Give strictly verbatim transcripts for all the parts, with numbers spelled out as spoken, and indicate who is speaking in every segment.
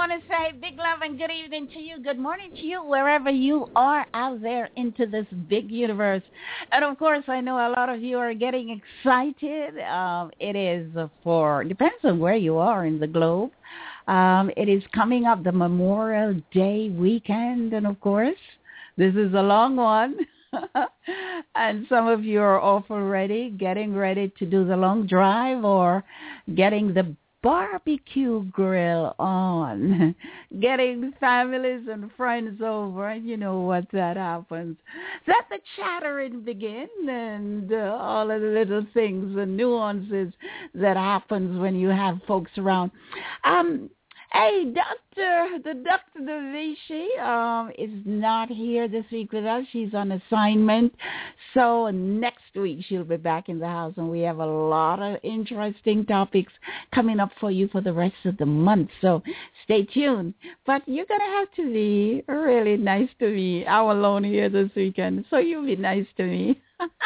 Speaker 1: want to say big love and good evening to you. Good morning to you, wherever you are out there into this big universe. And, of course, I know a lot of you are getting excited. Um, it is for, depends on where you are in the globe. Um, it is coming up the Memorial Day weekend. And, of course, this is a long one. And some of you are off already, getting ready to do the long drive or getting the barbecue grill on, getting families and friends over, and you know what that happens. Let the chattering begin and uh, all of the little things and nuances that happens when you have folks around. Um, hey, Doctor, the Doctor Davishi um, is not here this week with us. She's on assignment. So next week she'll be back in the house, and we have a lot of interesting topics coming up for you for the rest of the month. So stay tuned. But you're going to have to be really nice to me. I'm alone here this weekend, so you'll be nice to me.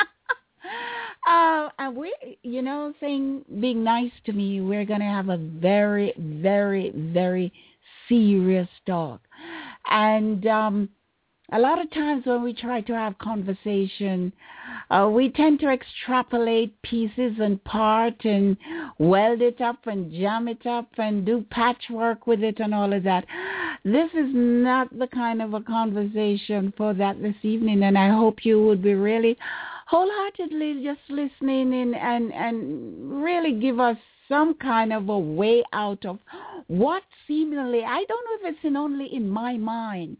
Speaker 1: Uh, and we, you know, saying being nice to me, we're going to have a very, very, very serious talk. And um, a lot of times when we try to have conversation, uh, we tend to extrapolate pieces and part and weld it up and jam it up and do patchwork with it and all of that. This is not the kind of a conversation for that this evening, and I hope you would be really wholeheartedly just listening in and, and really give us some kind of a way out of what seemingly, I don't know if it's in only in my mind,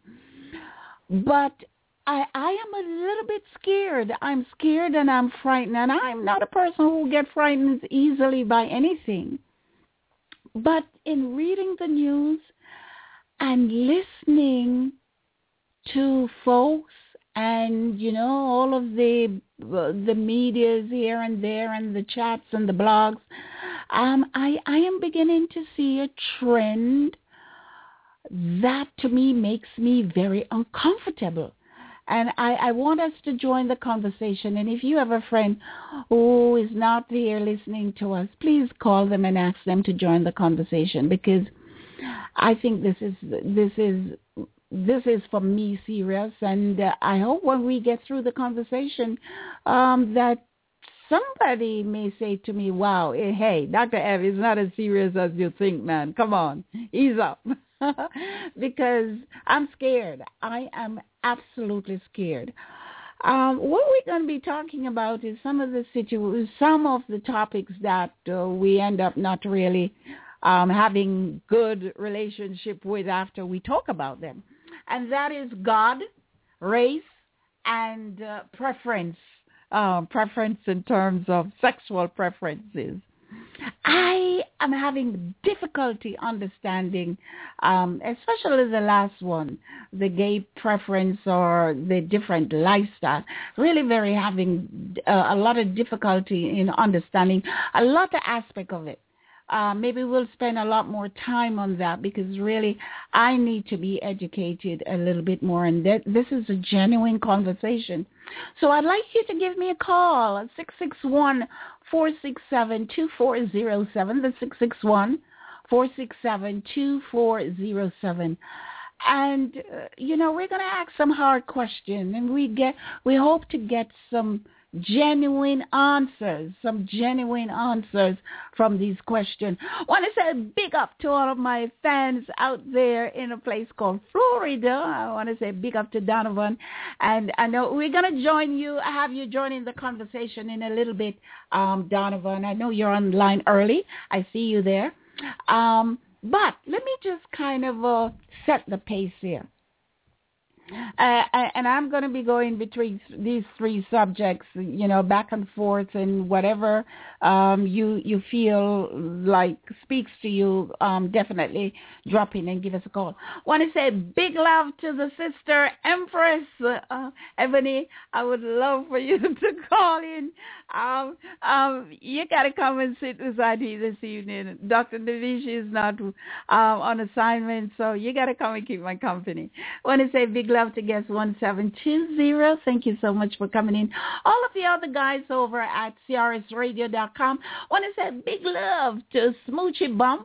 Speaker 1: but I, I am a little bit scared. I'm scared and I'm frightened, and I'm not a person who gets frightened easily by anything. But in reading the news and listening to folks and, you know, all of the the medias here and there and the chats and the blogs, um, I, I am beginning to see a trend that to me makes me very uncomfortable. And I, I want us to join the conversation. And if you have a friend who is not here listening to us, please call them and ask them to join the conversation, because I think this is this is this is for me serious. And uh, I hope when we get through the conversation um, that somebody may say to me, wow, hey, Doctor Ev, it's not as serious as you think, man. Come on, ease up. Because I'm scared. I am absolutely scared. Um, what we're going to be talking about is some of the situ- some of the topics that uh, we end up not really um, having good relationship with after we talk about them. And that is God, race, and uh, preference, uh, preference in terms of sexual preferences. I am having difficulty understanding, um, especially the last one, the gay preference or the different lifestyle. Really very having uh, a lot of difficulty in understanding a lot of aspect of it. Uh, maybe we'll spend a lot more time on that, because really I need to be educated a little bit more. And that, this is a genuine conversation. So I'd like you to give me a call at six six one, four six seven, two four zero seven. That's six six one, four six seven, two four zero seven. And, uh, you know, we're going to ask some hard questions, and we get, we hope to get some genuine answers, some genuine answers from these questions. I want to say a big up to all of my fans out there in a place called Florida. I want to say big up to Donovan. And I know we're going to join you, have you joining the conversation in a little bit, um, Donovan. I know you're online early. I see you there. Um, but let me just kind of uh, set the pace here. Uh, and I'm going to be going between these three subjects, you know, back and forth, and whatever um, you you feel like speaks to you, um, definitely drop in and give us a call. Want to say big love to the sister Empress uh, Ebony. I would love for you to call in. Um, um, you got to come and sit beside me this evening. Doctor Davishi is not um, on assignment, so you got to come and keep my company. Want to say big love to guest one seven two zero. Thank you so much for coming in. All of the other guys over at C R S radio dot com. Want to say big love to Smoochie Bump.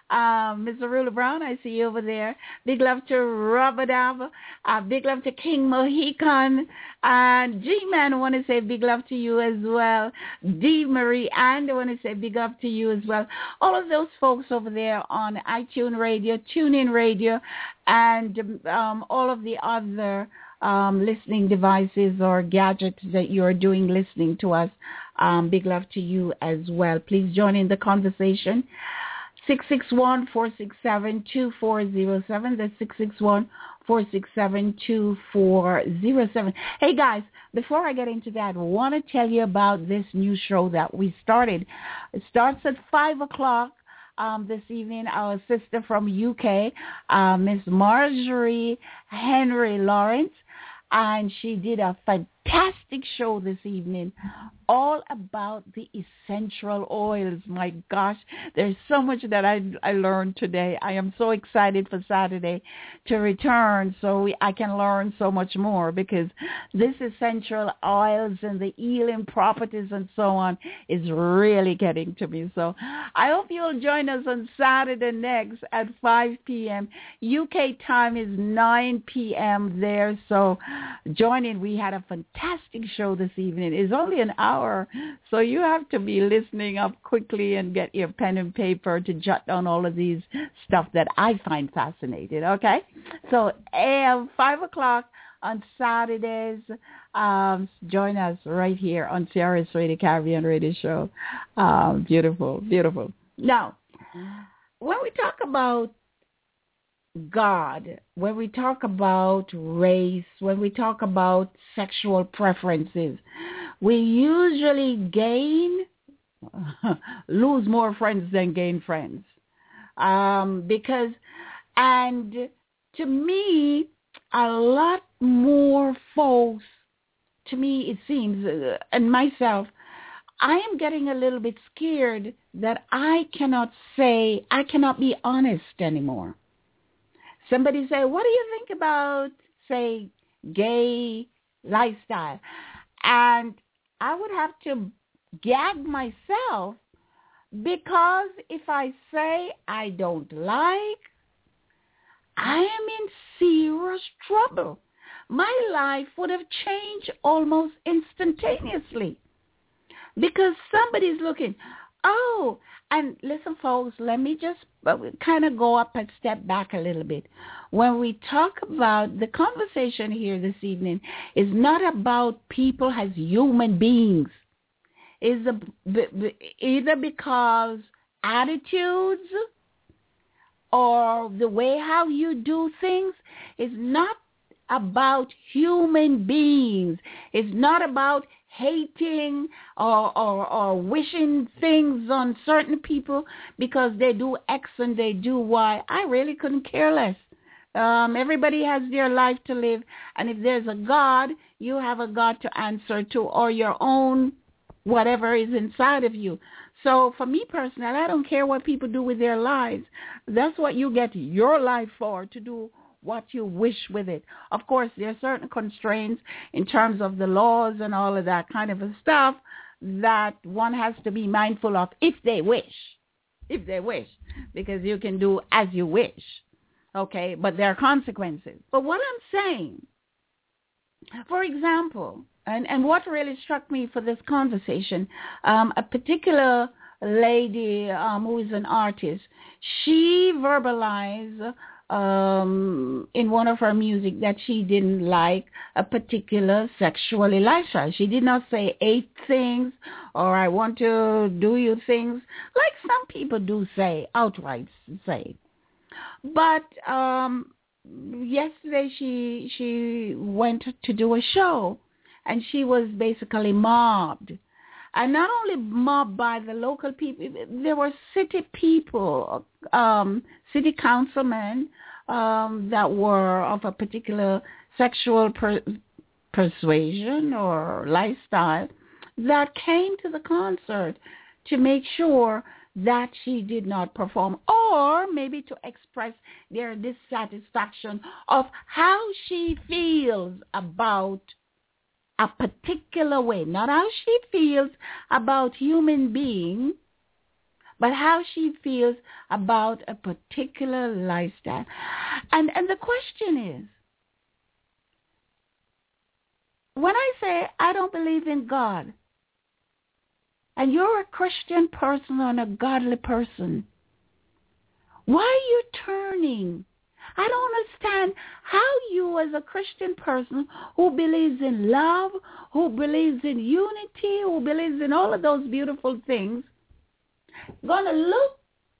Speaker 1: Um, Mister Rula Brown, I see you over there. Big love to Robert Ab. Uh, big love to King Mohican. And G-Man, I want to say big love to you as well. D. Marie, and I want to say big love to you as well. All of those folks over there on iTunes Radio, TuneIn Radio, and um, all of the other um, listening devices or gadgets that you're doing listening to us. Um, big love to you as well. Please join in the conversation. six six one, four six seven, two four zero seven. That's six six one, four six seven, two four zero seven. Hey, guys, before I get into that, I want to tell you about this new show that we started. It starts at five o'clock um, this evening. Our sister from U K, uh, Miss Marjorie Henry Lawrence, and she did a fantastic show this evening all about the essential oils. My gosh, there's so much that I, I learned today. I am so excited for Saturday to return so we, I can learn so much more, because this essential oils and the healing properties and so on is really getting to me. So I hope you'll join us on Saturday next at five p.m. U K time is nine p.m. there. So join in. We had a fantastic show this evening. It's only an hour. So you have to be listening up quickly and get your pen and paper to jot down all of these stuff that I find fascinating, okay? So um, five o'clock on Saturdays, um, join us right here on C R S Radio, Caribbean Radio Show. Um, beautiful, beautiful. Now, when we talk about God, when we talk about race, when we talk about sexual preferences, we usually gain, lose more friends than gain friends. Um, because, and to me, a lot more folks, to me it seems, uh, and myself, I am getting a little bit scared that I cannot say, I cannot be honest anymore. Somebody say, what do you think about, say, gay lifestyle? And I would have to gag myself, because if I say I don't like, I am in serious trouble. My life would have changed almost instantaneously, because somebody's looking, oh, and listen, folks, let me just kind of go up and step back a little bit. When we talk about the conversation here this evening is not about people as human beings. Is either because attitudes or the way how you do things is not about human beings. It's not about hating or, or or wishing things on certain people because they do X and they do Y. I really couldn't care less. Um, everybody has their life to live, and if there's a God, you have a God to answer to, or your own whatever is inside of you. So for me personally, I don't care what people do with their lives. That's what you get your life for, to do what you wish with it. Of course, there are certain constraints in terms of the laws and all of that kind of stuff that one has to be mindful of if they wish, if they wish, because you can do as you wish, okay? But there are consequences. But what I'm saying, for example, and, and what really struck me for this conversation, um, a particular lady um, who is an artist, she verbalized Um, in one of her music that she didn't like a particular sexual lifestyle. She did not say eight things or I want to do you things like some people do say, outright say. But um, yesterday she she went to do a show and she was basically mobbed. And not only mobbed by the local people, there were city people, um, city councilmen um, that were of a particular sexual per- persuasion or lifestyle that came to the concert to make sure that she did not perform, or maybe to express their dissatisfaction of how she feels about a particular way, not how she feels about human being, but how she feels about a particular lifestyle. And and the question is, when I say I don't believe in God, and you're a Christian person and a godly person, why are you turning? I don't understand how you as a Christian person who believes in love, who believes in unity, who believes in all of those beautiful things, going to look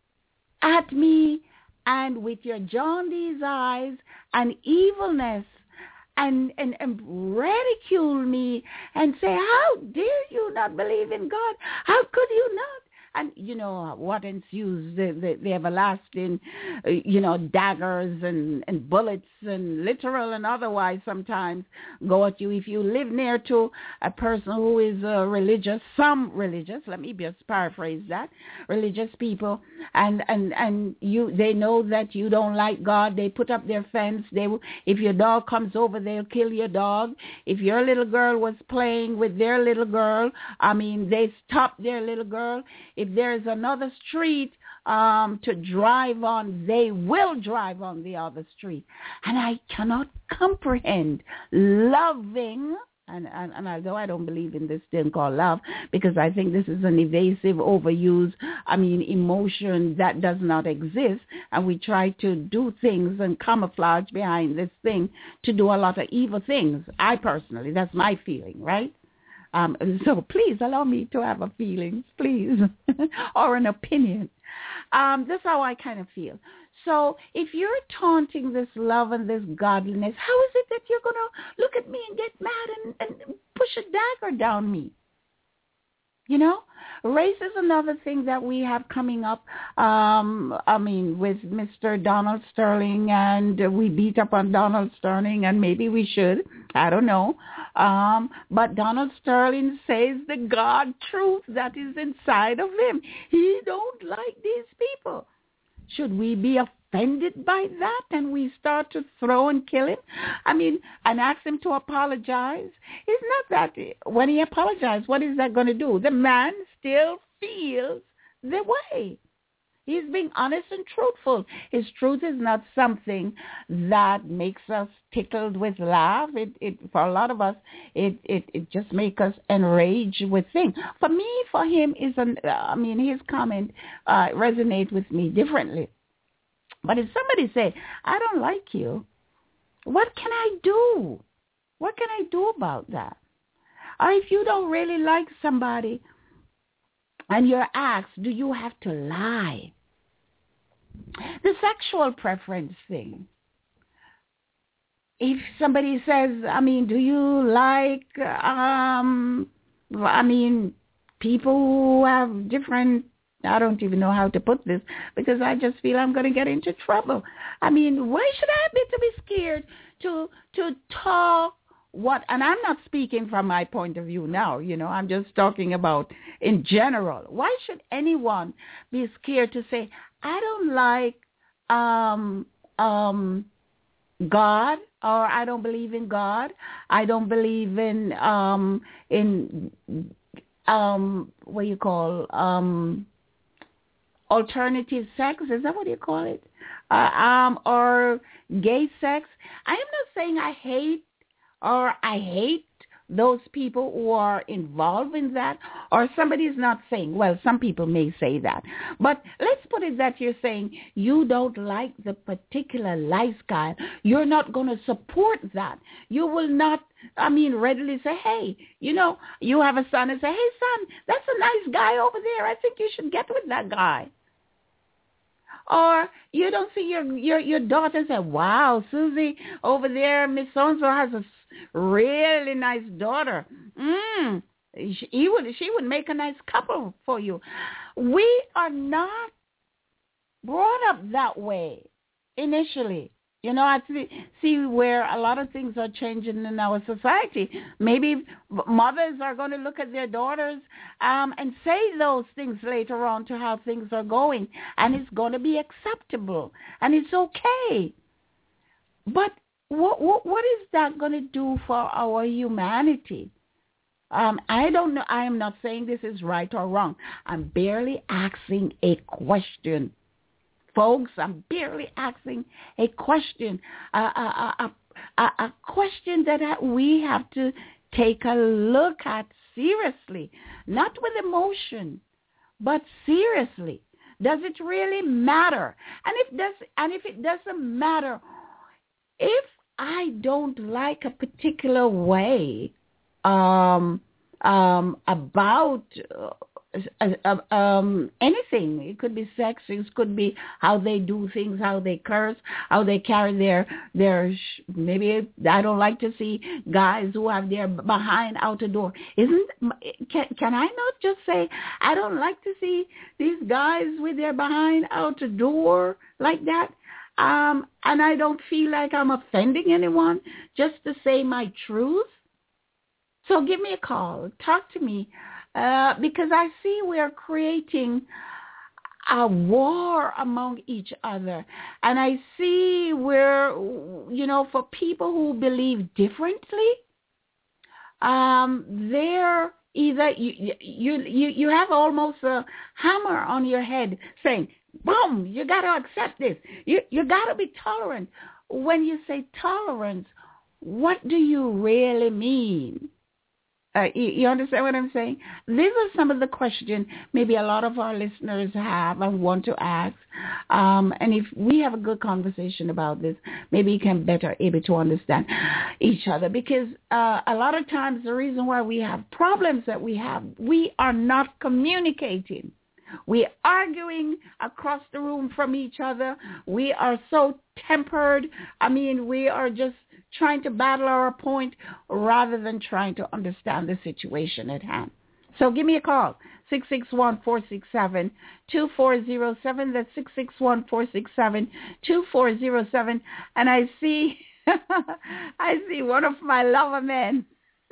Speaker 1: at me and with your jaundiced eyes and evilness and, and, and ridicule me and say, how dare you not believe in God? How could you not? And you know what ensues, the, the, the everlasting, uh, you know, daggers and, and bullets and literal and otherwise sometimes go at you. If you live near to a person who is uh, religious, some religious, let me just paraphrase that, religious people, and, and, and you, they know that you don't like God, they put up their fence. They will, if your dog comes over, they'll kill your dog. If your little girl was playing with their little girl, I mean, they stop their little girl. If there's another street um, to drive on, they will drive on the other street. And I cannot comprehend loving, and, and, and although I don't believe in this thing called love, because I think this is an evasive, overused, I mean, emotion that does not exist. And we try to do things and camouflage behind this thing to do a lot of evil things. I personally, that's my feeling, right? Um, so please allow me to have a feeling, please, or an opinion. Um, that's how I kind of feel. So if you're taunting this love and this godliness, how is it that you're going to look at me and get mad and, and push a dagger down me? You know, race is another thing that we have coming up. Um, I mean, with Mister Donald Sterling, and we beat up on Donald Sterling, and maybe we should. I don't know. Um, but Donald Sterling says the God truth that is inside of him. He don't like these people. Should we be offended by that and we start to throw and kill him? I mean, and ask him to apologize? It's not that when he apologizes, what is that going to do? The man still feels the way. He's being honest and truthful. His truth is not something that makes us tickled with laugh. It, it for a lot of us, it, it, it just makes us enraged with things. For me, for him, is an, I mean, his comment uh, resonates with me differently. But if somebody say, I don't like you, what can I do? What can I do about that? Or if you don't really like somebody and you're asked, do you have to lie? The sexual preference thing. If somebody says, I mean, do you like, um, I mean, people who have different, I don't even know how to put this, because I just feel I'm going to get into trouble. I mean, why should I be to be scared to to talk what, and I'm not speaking from my point of view now, you know, I'm just talking about in general. Why should anyone be scared to say, I don't like um, um, God, or I don't believe in God. I don't believe in um, in um, what you call um, alternative sex. Is that what you call it? Uh, um, or gay sex. I am not saying I hate or I hate those people who are involved in that, or somebody is not saying, well, some people may say that. But let's put it that you're saying you don't like the particular lifestyle. You're not going to support that. You will not, I mean, readily say, hey, you know, you have a son and say, hey, son, that's a nice guy over there. I think you should get with that guy. Or you don't see your your, your daughter and say, wow, Susie over there, Miss So-and-so has a really nice daughter. Mm, he would, she would make a nice couple for you. We are not brought up that way initially. You know, I see, see where a lot of things are changing in our society. Maybe mothers are going to look at their daughters um, and say those things later on to how things are going, and it's going to be acceptable, and it's okay. But what what, what is that going to do for our humanity? Um, I don't know. I am not saying this is right or wrong. I'm barely asking a question. Folks, I'm barely asking a question. A, a, a, a, a question that we have to take a look at seriously. Not with emotion, but seriously. Does it really matter? And if does and if it doesn't matter, if I don't like a particular way um, um, about uh, uh, um, anything, it could be sex, it could be how they do things, how they curse, how they carry their their. Sh- maybe I don't like to see guys who have their behind out the door. Isn't can can I not just say I don't like to see these guys with their behind out the door like that? Um, and I don't feel like I'm offending anyone just to say my truth. So give me a call. Talk to me. Uh, because I see we're creating a war among each other. And I see we're, you know, for people who believe differently, um, they're either, you, you, you, you have almost a hammer on your head saying, boom, you got to accept this. You, you got to be tolerant. When you say tolerance, what do you really mean? Uh, you, you understand what I'm saying? These are some of the questions maybe a lot of our listeners have and want to ask. Um, and if we have a good conversation about this, maybe you can better able to understand each other. Because uh, a lot of times the reason why we have problems that we have, we are not communicating. We're arguing across the room from each other. We are so tempered. I mean, we are just trying to battle our point rather than trying to understand the situation at hand. So give me a call, six six one, four six seven, two four zero seven. That's six six one, four six seven, two four zero seven. And I see, I see one of my lover men,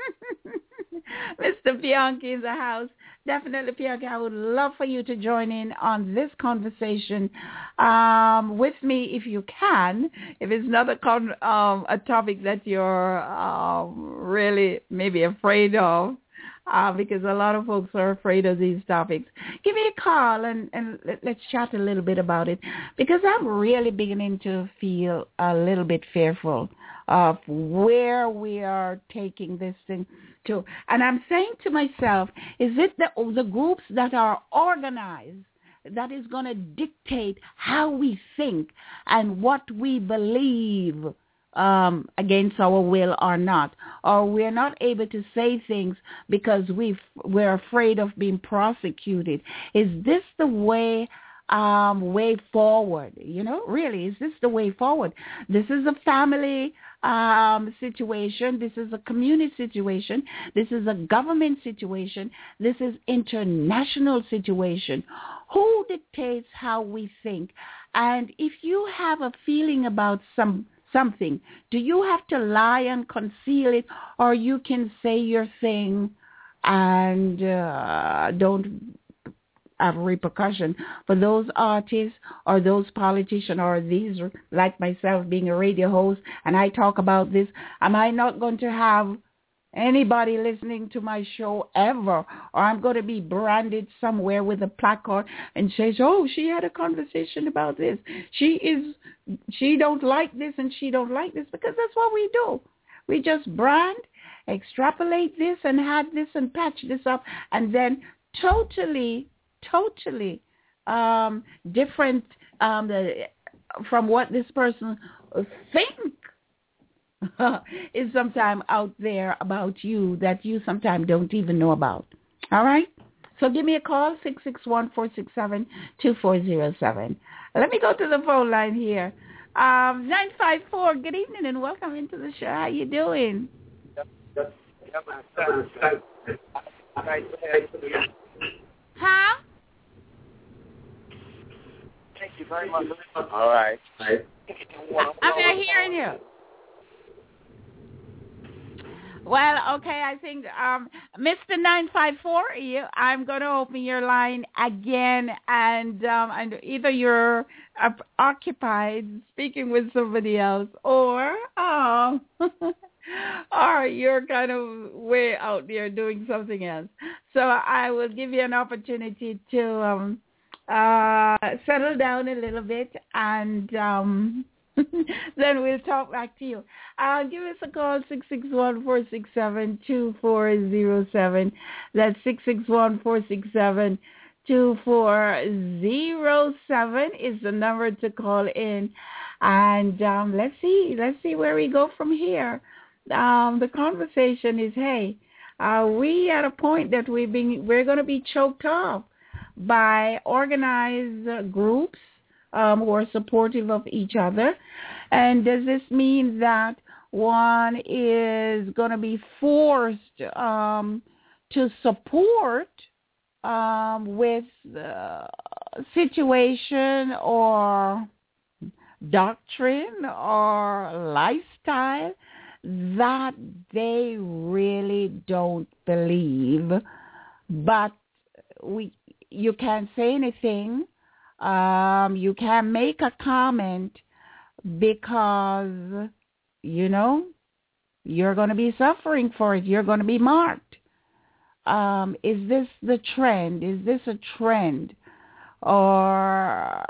Speaker 1: Mister Bianchi in the house. Definitely, Bianchi, I would love for you to join in on this conversation um, with me if you can. If it's not a, con- um, a topic that you're um, really maybe afraid of, uh, because a lot of folks are afraid of these topics, give me a call and, and let, let's chat a little bit about it, because I'm really beginning to feel a little bit fearful of where we are taking this thing to. And I'm saying to myself, is it the, the groups that are organized that is going to dictate how we think and what we believe um, against our will or not? Or we're not able to say things because we've, we're afraid of being prosecuted? Is this the way Um, way forward? You know, really, is this the way forward? This is a family um, situation. This is a community situation. This is a government situation. This is international situation. Who dictates how we think? And if you have a feeling about some something, do you have to lie and conceal it, or you can say your thing and uh, don't have repercussion? For those artists or those politicians or these, like myself being a radio host, and I talk about this, am I not going to have anybody listening to my show ever? Or I'm going to be branded somewhere with a placard and says, oh, she had a conversation about this. She is, she don't like this and she don't like this, because that's what we do. We just brand, extrapolate this and add this and patch this up, and then totally totally um, different um, the, from what this person think is sometime out there about you that you sometimes don't even know about. All right? So give me a call, six six one, four six seven, two four zero seven. Let me go to the phone line here. Um, nine five four, good evening and welcome into the show. How you doing? Huh?
Speaker 2: Thank you very much. All right.
Speaker 1: I'm not hearing you. Well, okay, I think, um, Mister nine five four, you, I'm going to open your line again, and um, and either you're uh, occupied speaking with somebody else, or, oh, or you're kind of way out there doing something else. So I will give you an opportunity to um, uh, settle down a little bit, and um, then we'll talk back to you. Uh, give us a call, six six one, four six seven, two four zero seven. That's six six one, four six seven, two four zero seven is the number to call in. And um, let's see, let's see where we go from here. Um, the conversation is, hey, are we at a point that we've been, we're going to be choked off by organized uh, groups um, who are supportive of each other? And does this mean that one is going to be forced um, to support um, with uh, situation or doctrine or lifestyle that they really don't believe, but we you can't say anything, um, you can't make a comment because, you know, you're going to be suffering for it, you're going to be marked. Um, is this the trend? Is this a trend? Or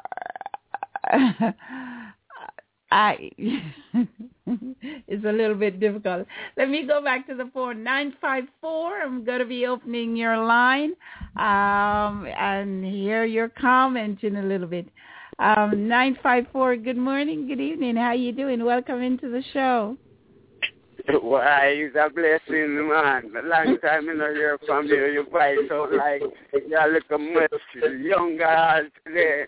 Speaker 1: I it's a little bit difficult. Let me go back to the phone. nine five four, I'm going to be opening your line um, and hear your comment in a little bit. Um, nine five four, good morning, good evening. How you doing? Welcome into the show.
Speaker 2: Why, it's a blessing, man. A long time I don't hear from you. You voice out like you're like a much younger today.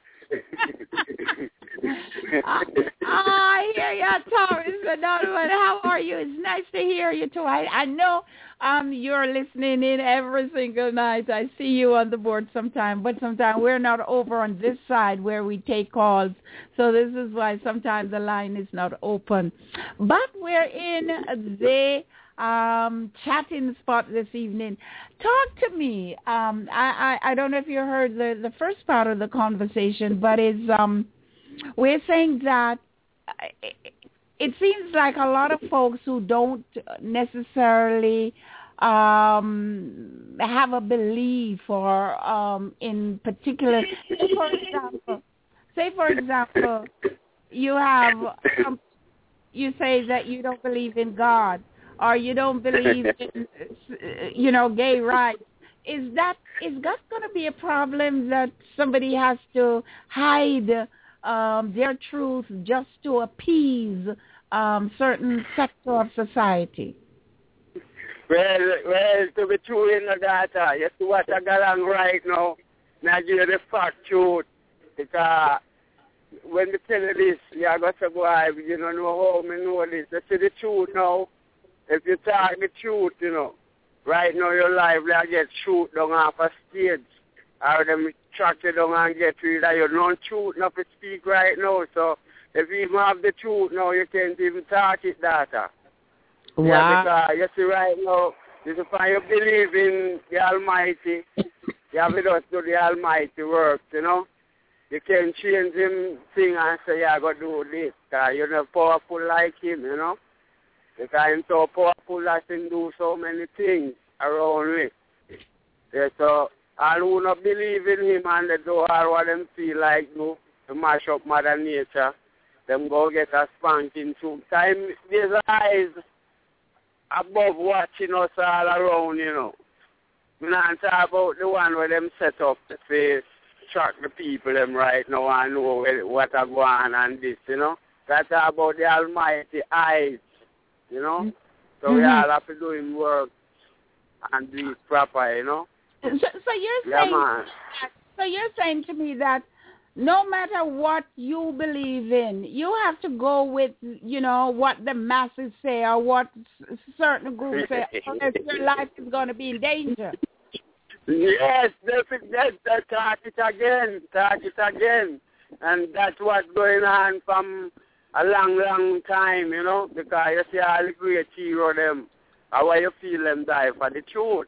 Speaker 1: uh, I hear you, Thomas. Another one. How are you? It's nice to hear you too. I, I know um you're listening in every single night. I see you on the board sometime, but sometimes we're not over on this side where we take calls. So this is why sometimes the line is not open. But we're in the um chatting spot this evening. Talk to me. Um, I, I, I don't know if you heard the, the first part of the conversation, but it's um we're saying that it, it seems like a lot of folks who don't necessarily um, have a belief or um, in particular, say for example, say for example, you have, um, you say that you don't believe in God or you don't believe in, you know, gay rights. Is that, is that going to be a problem that somebody has to hide Um, their truth just to appease um, certain sector of society?
Speaker 2: Well, well, to be true in the data, you see what I got on right now, now give you the fact truth, because when they tell you this, you're going to go, you don't know how me know this. You see the truth now, if you talk the truth, you know, right now your life, they get shoot down off a stage. Or them track you down and get rid of you. No truth, not to speak right now. So if you even have the truth now, you can't even talk it, data.
Speaker 1: Wow.
Speaker 2: Yeah, because you see right now, this is why you believe in the Almighty. You have to do the Almighty work, you know. You can't change him thing and say, yeah, go do this. Because you're not powerful like him, you know. Because he's so powerful that he can do so many things around me. Yeah, so all who not believe in him and they do all what them feel like do to mash up Mother Nature, them go get a spanking too. Time there's eyes above watching us all around, you know. We not talk about the one where them set up to say track the people them right now and know what are going on and this, you know. That's about the Almighty eyes, you know. So mm-hmm. we all have to do him work and do it proper, you know.
Speaker 1: So, so you're
Speaker 2: yeah,
Speaker 1: saying,
Speaker 2: man.
Speaker 1: so you're saying to me that no matter what you believe in, you have to go with, you know, what the masses say or what certain groups say, unless your life is going to be in danger.
Speaker 2: Yes, that's that, that, talk it again, talk it again, and that's what's going on from a long, long time, you know, because you see all the great hero them, how you feel them die for the truth.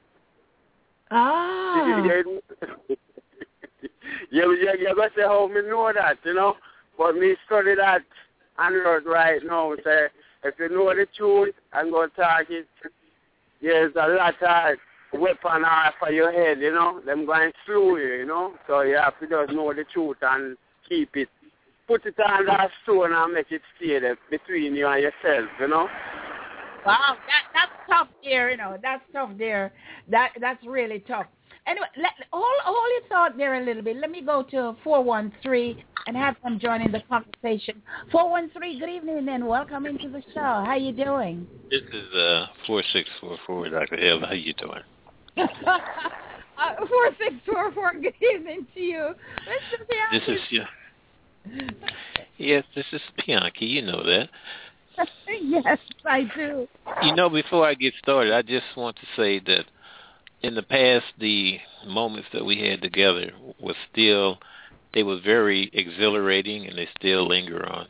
Speaker 1: Ah.
Speaker 2: you, you, you, you're going to say how me know that, you know. But me study that on earth right now. Say, If you know the truth and go talk it, there's a lot of weapon off for your head, you know. Them going through you, you know. So you have to just know the truth and keep it. Put it on that stone and make it stay there between you and yourself, you know.
Speaker 1: Wow, that that's tough there, you know. That's tough there. That that's really tough. Anyway, let, hold, hold your thought there a little bit. Let me go to four one three and have them join in the conversation. four one three, good evening and welcome into the show. How you doing?
Speaker 3: This is uh, four six four four, Doctor Eva. How you doing?
Speaker 1: uh, four six four four, good evening to you. Mister
Speaker 3: This is you. Yes, this is Bianchi. You know that.
Speaker 1: Yes, I do.
Speaker 3: You know, before I get started, I just want to say that in the past, the moments that we had together was still, they were very exhilarating, and they still linger on.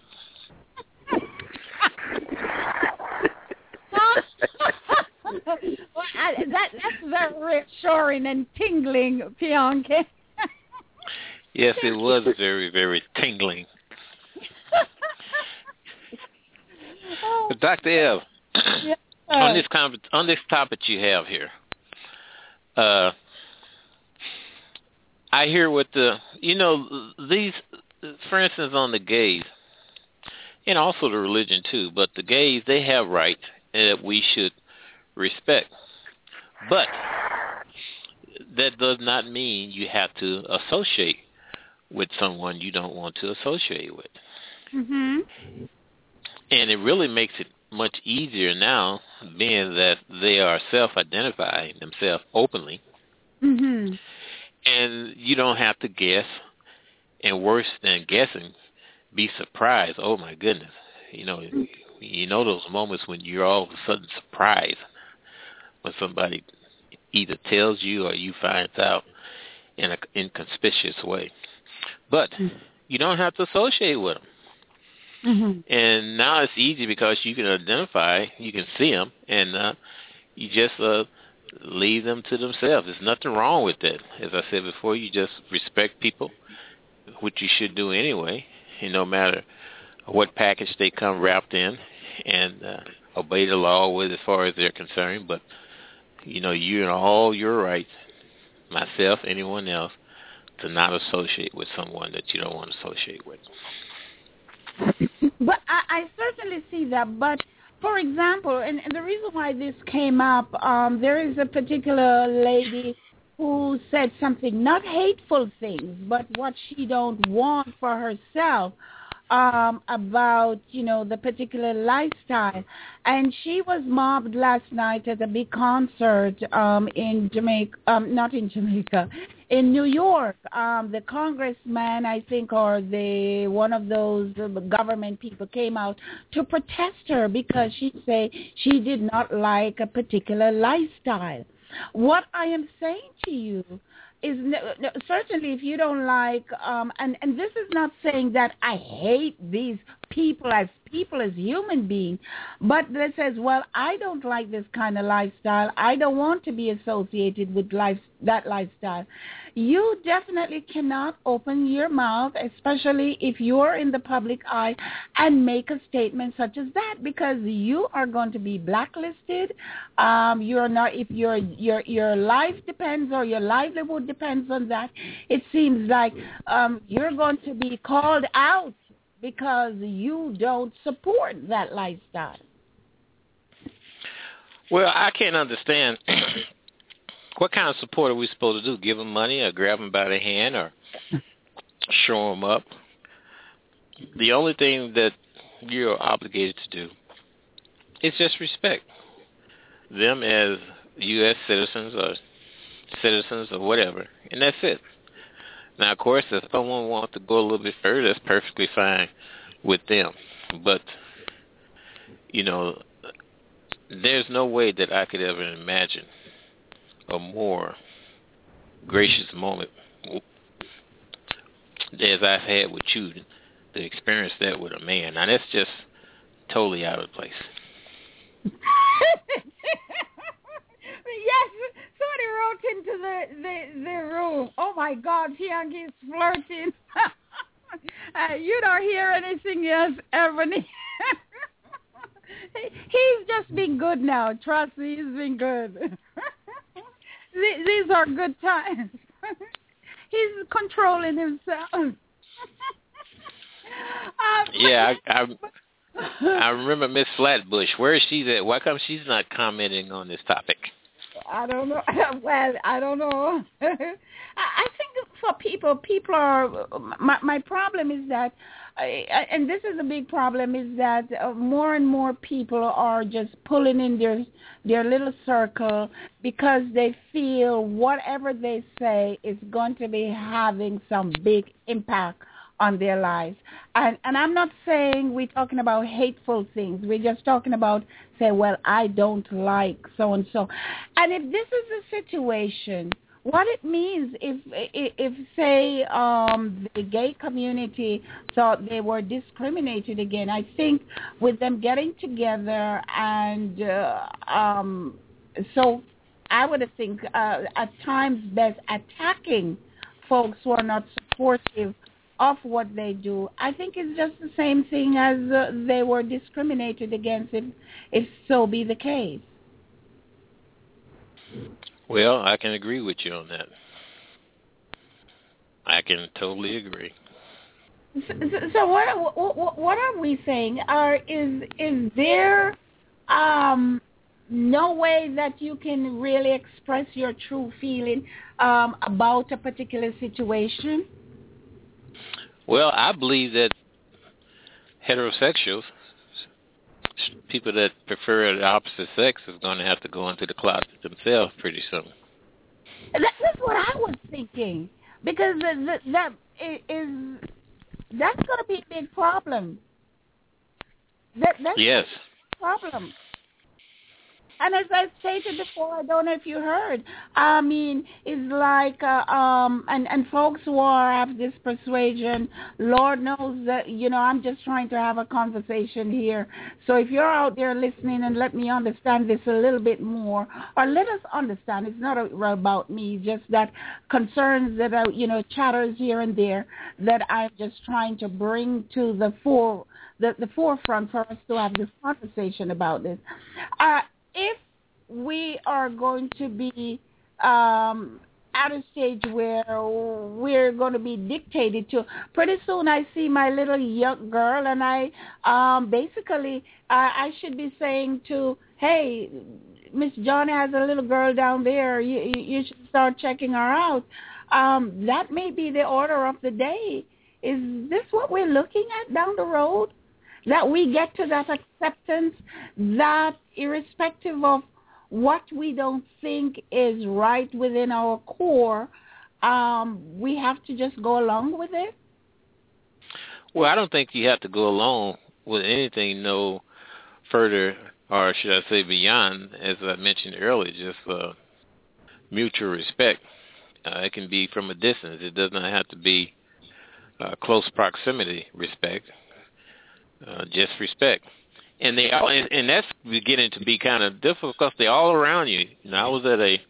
Speaker 1: Well, I, that, that's very reassuring and tingling, Bianchi.
Speaker 3: Yes, it was very, very tingling. But Doctor Ev,
Speaker 1: yeah. uh,
Speaker 3: on this con- on this topic you have here, uh, I hear what the you know these, for instance, on the gays, and also the religion too. But the gays, they have rights that we should respect, but that does not mean you have to associate with someone you don't want to associate with.
Speaker 1: Mm-hmm.
Speaker 3: And it really makes it much easier now, being that they are self-identifying themselves openly.
Speaker 1: Mm-hmm.
Speaker 3: And you don't have to guess, and worse than guessing, be surprised. Oh, my goodness. You know, mm-hmm. you know those moments when you're all of a sudden surprised when somebody either tells you or you find out in an inconspicuous way. But mm-hmm. you don't have to associate with them. Mm-hmm. And now it's easy because you can identify, you can see them, and uh, you just uh, leave them to themselves. There's nothing wrong with that. As I said before, you just respect people, which you should do anyway, and no matter what package they come wrapped in, and uh, obey the law with as far as they're concerned. But, you know, you're in all your rights, myself, anyone else, to not associate with someone that you don't want to associate with.
Speaker 1: But I, I certainly see that. But, for example, and, and the reason why this came up, um, there is a particular lady who said something, not hateful things, but what she don't want for herself um, about, you know, the particular lifestyle. And she was mobbed last night at a big concert um, in Jamaica, um, not in Jamaica, in New York. Um, the congressman, I think, or the one of those government people came out to protest her because she said she did not like a particular lifestyle. What I am saying to you is certainly if you don't like, um, and, and this is not saying that I hate these people as people, as human beings, but that says, well, I don't like this kind of lifestyle. I don't want to be associated with life, that lifestyle. You definitely cannot open your mouth, especially if you're in the public eye, and make a statement such as that, because you are going to be blacklisted. Um, you're not, if your your your life depends or your livelihood depends on that, it seems like um, you're going to be called out because you don't support that lifestyle.
Speaker 3: Well, I can't understand. What kind of support are we supposed to do? Give them money or grab them by the hand or show them up? The only thing that you're obligated to do is just respect them as U S citizens or citizens or whatever, and that's it. Now, of course, if someone wants to go a little bit further, that's perfectly fine with them. But, you know, there's no way that I could ever imagine a more gracious moment as I've had with you to experience that with a man. Now, that's just totally out of place.
Speaker 1: Yes, somebody wrote into the, the, the room, oh, my God, Bianchi is flirting. uh, you don't hear anything else, Ebony. He's just been good now. Trust me, he's been good. These are good times. He's controlling himself. um,
Speaker 3: yeah, I, I I remember Miss Flatbush. Where is she at? Why come she's not commenting on this topic?
Speaker 1: I don't know. Well, I don't know. I, I think for people, people are. My, my problem is that, I, and this is a big problem, is that uh, more and more people are just pulling in their their little circle because they feel whatever they say is going to be having some big impact on their lives. And and I'm not saying we're talking about hateful things. We're just talking about, say, well, I don't like so-and-so. And if this is a situation, what it means if, if, if say, um, the gay community thought they were discriminated again, I think with them getting together and uh, um, so I would think uh, at times best attacking folks who are not supportive of what they do, I think it's just the same thing as uh, they were discriminated against, if, if so be the case.
Speaker 3: Well, I can agree with you on that. I can totally agree.
Speaker 1: So, so what, what what are we saying? Are is is there um, no way that you can really express your true feeling um, about a particular situation?
Speaker 3: Well, I believe that heterosexuals, people that prefer the opposite sex, is going to have to go into the closet themselves pretty soon.
Speaker 1: That's what I was thinking, because that, that is that's going to be a big problem. That that's
Speaker 3: yes.
Speaker 1: a problem. And as I stated before, I don't know if you heard, I mean, it's like, uh, um, and, and folks who are have this persuasion, Lord knows that, you know, I'm just trying to have a conversation here. So if you're out there listening and let me understand this a little bit more, or let us understand, it's not about me, just that concerns that, are, you know, chatters here and there that I'm just trying to bring to the fore, the, the forefront for us to have this conversation about this. Uh, If we are going to be um, at a stage where we're going to be dictated to, pretty soon I see my little young girl and I um, basically uh, I should be saying to, hey, Miss Johnny has a little girl down there. You, you should start checking her out. Um, that may be the order of the day. Is this what we're looking at down the road? That we get to that acceptance, that irrespective of what we don't think is right within our core, um, we have to just go along with it?
Speaker 3: Well, I don't think you have to go along with anything no further, or should I say beyond, as I mentioned earlier, just uh, mutual respect. Uh, it can be from a distance. It does not have to be uh, close proximity respect. Uh, just respect, and they all, and, and that's beginning to be kind of difficult because they're all around you. You know, I was at a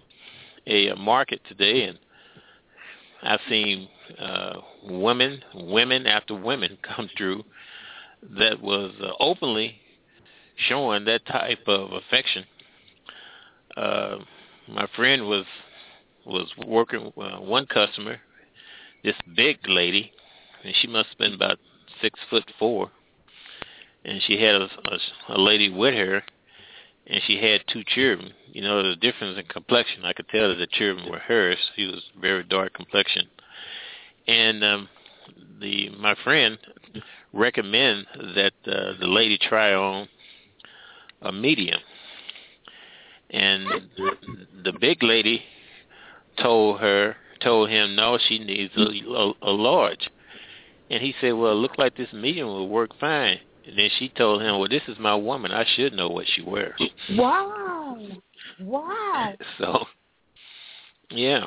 Speaker 3: a market today, and I've seen uh, women, women after women come through that was uh, openly showing that type of affection. Uh, my friend was was working with uh, one customer, this big lady, and she must have been about six foot four. And she had a, a, a lady with her, and she had two children. You know, the difference in complexion, I could tell that the children were hers. She was very dark complexion. And um, the my friend recommended that uh, the lady try on a medium. And the, the big lady told her, told him, no, she needs a, a, a large. And he said, well, it looked like this medium will work fine. And then she told him, well, this is my woman. I should know what she wears.
Speaker 1: Wow. Wow.
Speaker 3: So, yeah.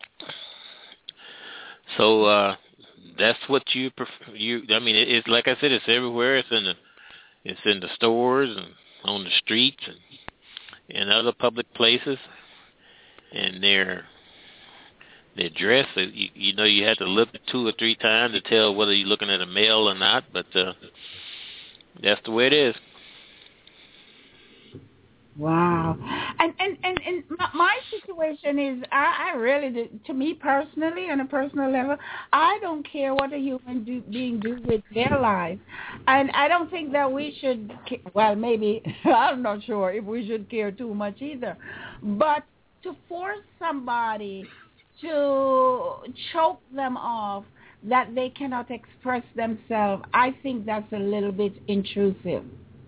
Speaker 3: So, uh, that's what you prefer. You, I mean, it's like I said, it's everywhere. It's in the, it's in the stores and on the streets and in other public places. And they're, they're dressed. You, you know, you have to look two or three times to tell whether you're looking at a male or not, but uh, that's the way it is.
Speaker 1: Wow. And and and, and my, my situation is, I, I really, do- to me personally, on a personal level, I don't care what a human do, being do with their life, and I don't think that we should. ca- Well, maybe I'm not sure if we should care too much either, but to force somebody to choke them off that they cannot express themselves, I think that's a little bit intrusive.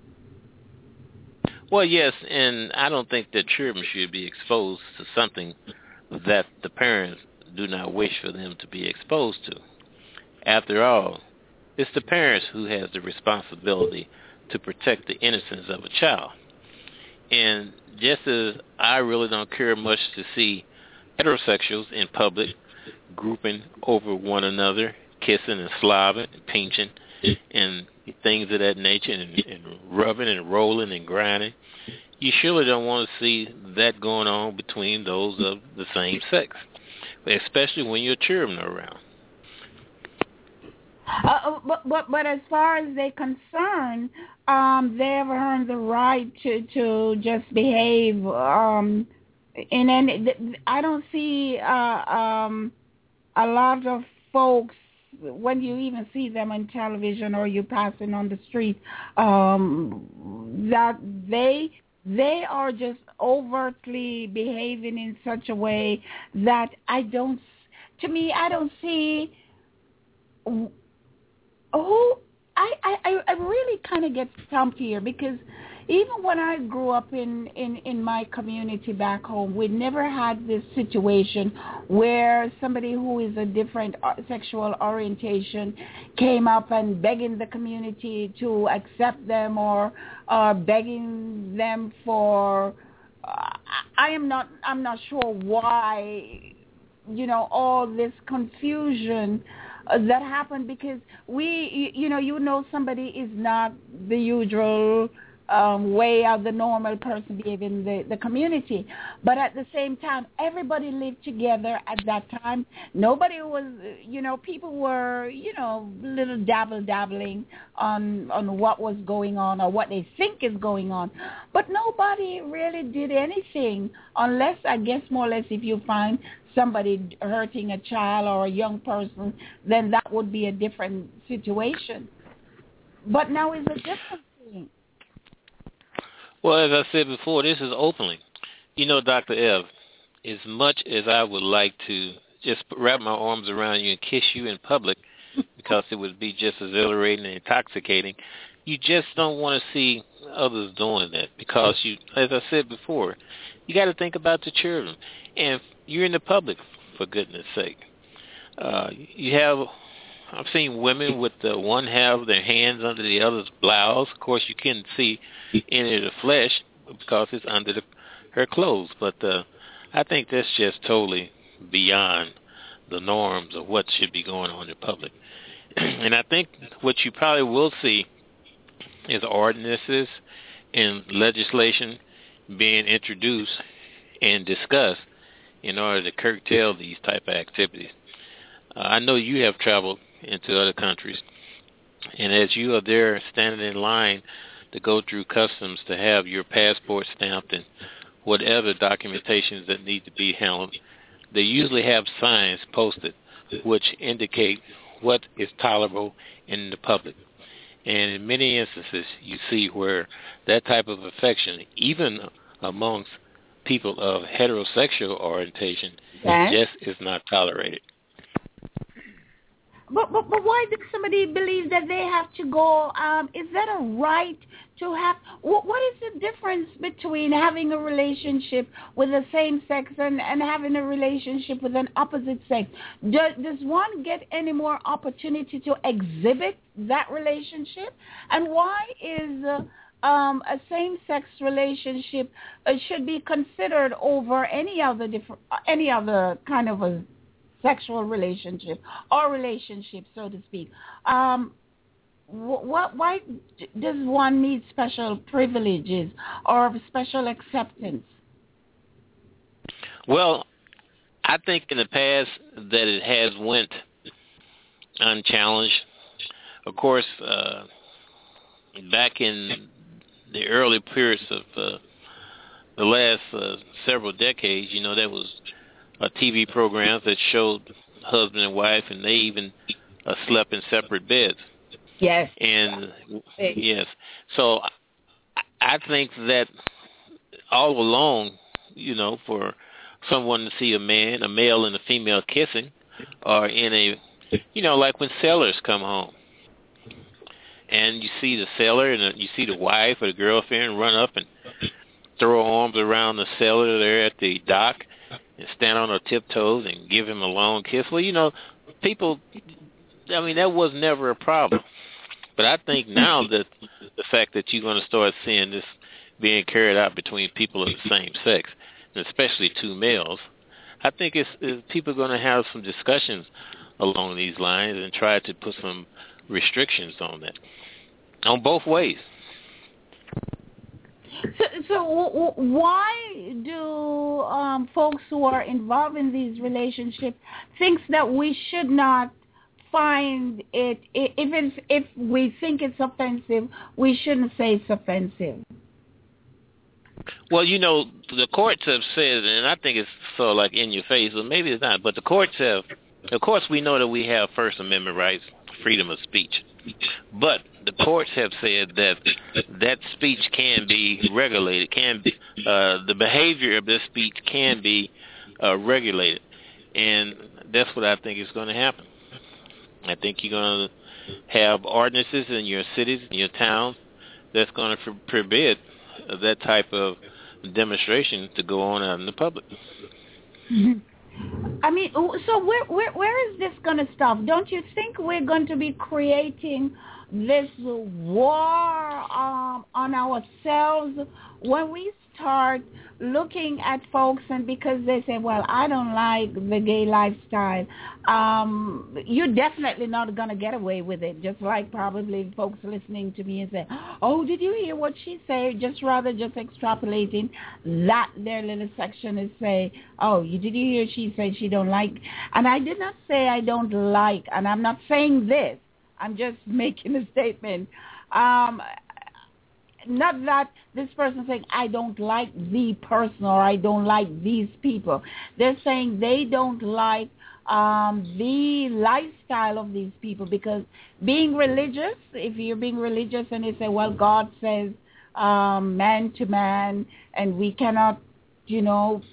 Speaker 3: Well, yes, and I don't think that children should be exposed to something that the parents do not wish for them to be exposed to. After all, it's the parents who has the responsibility to protect the innocence of a child. And just as I really don't care much to see heterosexuals in public grouping over one another, kissing and slobbing and pinching and things of that nature, and, and rubbing and rolling and grinding, you surely don't want to see that going on between those of the same sex, especially when your children are around.
Speaker 1: Uh, but, but but as far as they're concerned, um, they have earned the right to to just behave. Um, in any, I don't see uh, um, a lot of folks, when you even see them on television or you passing on the street, um, that they they are just overtly behaving in such a way that I don't. To me, I don't see. Oh, I, I, I really kind of get stumped here, because even when I grew up in, in, in my community back home, we never had this situation where somebody who is a different sexual orientation came up and begging the community to accept them, or uh, begging them for. Uh, I am not. I'm not sure why. You know, all this confusion uh, that happened, because we, you, you know, you know, somebody is not the usual um, way of the normal person behaving in the, the community. But at the same time, everybody lived together at that time. Nobody was, you know, people were, you know, little dabble dabbling on on what was going on or what they think is going on. But nobody really did anything, unless, I guess, more or less, if you find somebody hurting a child or a young person, then that would be a different situation. But now it's a different thing.
Speaker 3: Well, as I said before, this is openly. You know, Doctor Ev, as much as I would like to just wrap my arms around you and kiss you in public, because it would be just exhilarating and intoxicating, you just don't want to see others doing that, because you, as I said before, you got to think about the children. And you're in the public, for goodness sake. Uh, you have, I've seen women with the one have their hands under the other's blouse. Of course, you can't see any of the flesh because it's under the, her clothes. But uh, I think that's just totally beyond the norms of what should be going on in public. And I think what you probably will see is ordinances and legislation being introduced and discussed in order to curtail these type of activities. Uh, I know you have traveled into other countries, and as you are there standing in line to go through customs to have your passport stamped and whatever documentations that need to be handled, they usually have signs posted which indicate what is tolerable in the public. And in many instances, you see where that type of affection, even amongst people of heterosexual orientation,
Speaker 1: Yes.
Speaker 3: just is not tolerated.
Speaker 1: But, but but why did somebody believe that they have to go? Um, is that a right to have? What, what is the difference between having a relationship with the same sex and, and having a relationship with an opposite sex? Does, does one get any more opportunity to exhibit that relationship? And why is uh, um, a same-sex relationship uh, should be considered over any other different, any other kind of a sexual relationship or relationship, so to speak? Um, what, why does one need special privileges or special acceptance?
Speaker 3: Well, I think in the past that it has went unchallenged. Of course, uh, back in the early periods of uh, the last uh, several decades, you know, there was uh, T V programs that showed husband and wife, and they even uh, slept in separate beds.
Speaker 1: Yes.
Speaker 3: And yes, so I, I think that all along, you know, for someone to see a man, a male and a female kissing, or in a, you know, like when sailors come home, and you see the sailor and you see the wife or the girlfriend run up and throw arms around the sailor there at the dock and stand on her tiptoes and give him a long kiss. Well, you know, people, I mean, that was never a problem. But I think now that the fact that you're going to start seeing this being carried out between people of the same sex, and especially two males, I think it's, it's people are going to have some discussions along these lines and try to put some restrictions on that, on both ways.
Speaker 1: So, so w- w- why do um, folks who are involved in these relationships think that we should not find it, if it's, if we think it's offensive, we shouldn't say it's offensive?
Speaker 3: Well, you know, the courts have said, and I think it's sort of like in your face, or maybe it's not, but the courts have, of course we know that we have First Amendment rights, freedom of speech. But the courts have said that that speech can be regulated, can be, uh, the behavior of this speech can be uh, regulated. And that's what I think is going to happen. I think you're going to have ordinances in your cities, in your towns, that's going to forbid that type of demonstration to go on out in the public.
Speaker 1: I mean, so where where where is this going to stop? Don't you think we're going to be creating this war um, on ourselves when we start looking at folks, and because they say, well, I don't like the gay lifestyle, um, you're definitely not going to get away with it, just like probably folks listening to me and say, oh, did you hear what she said? Just rather just extrapolating that their little section is say, oh, you did you hear she said she don't like, and I did not say I don't like, and I'm not saying this, I'm just making a statement. Um, not that this person saying, I don't like the person or I don't like these people. They're saying they don't like um, the lifestyle of these people, because being religious, if you're being religious and they say, well, God says um, man to man, and we cannot, you know,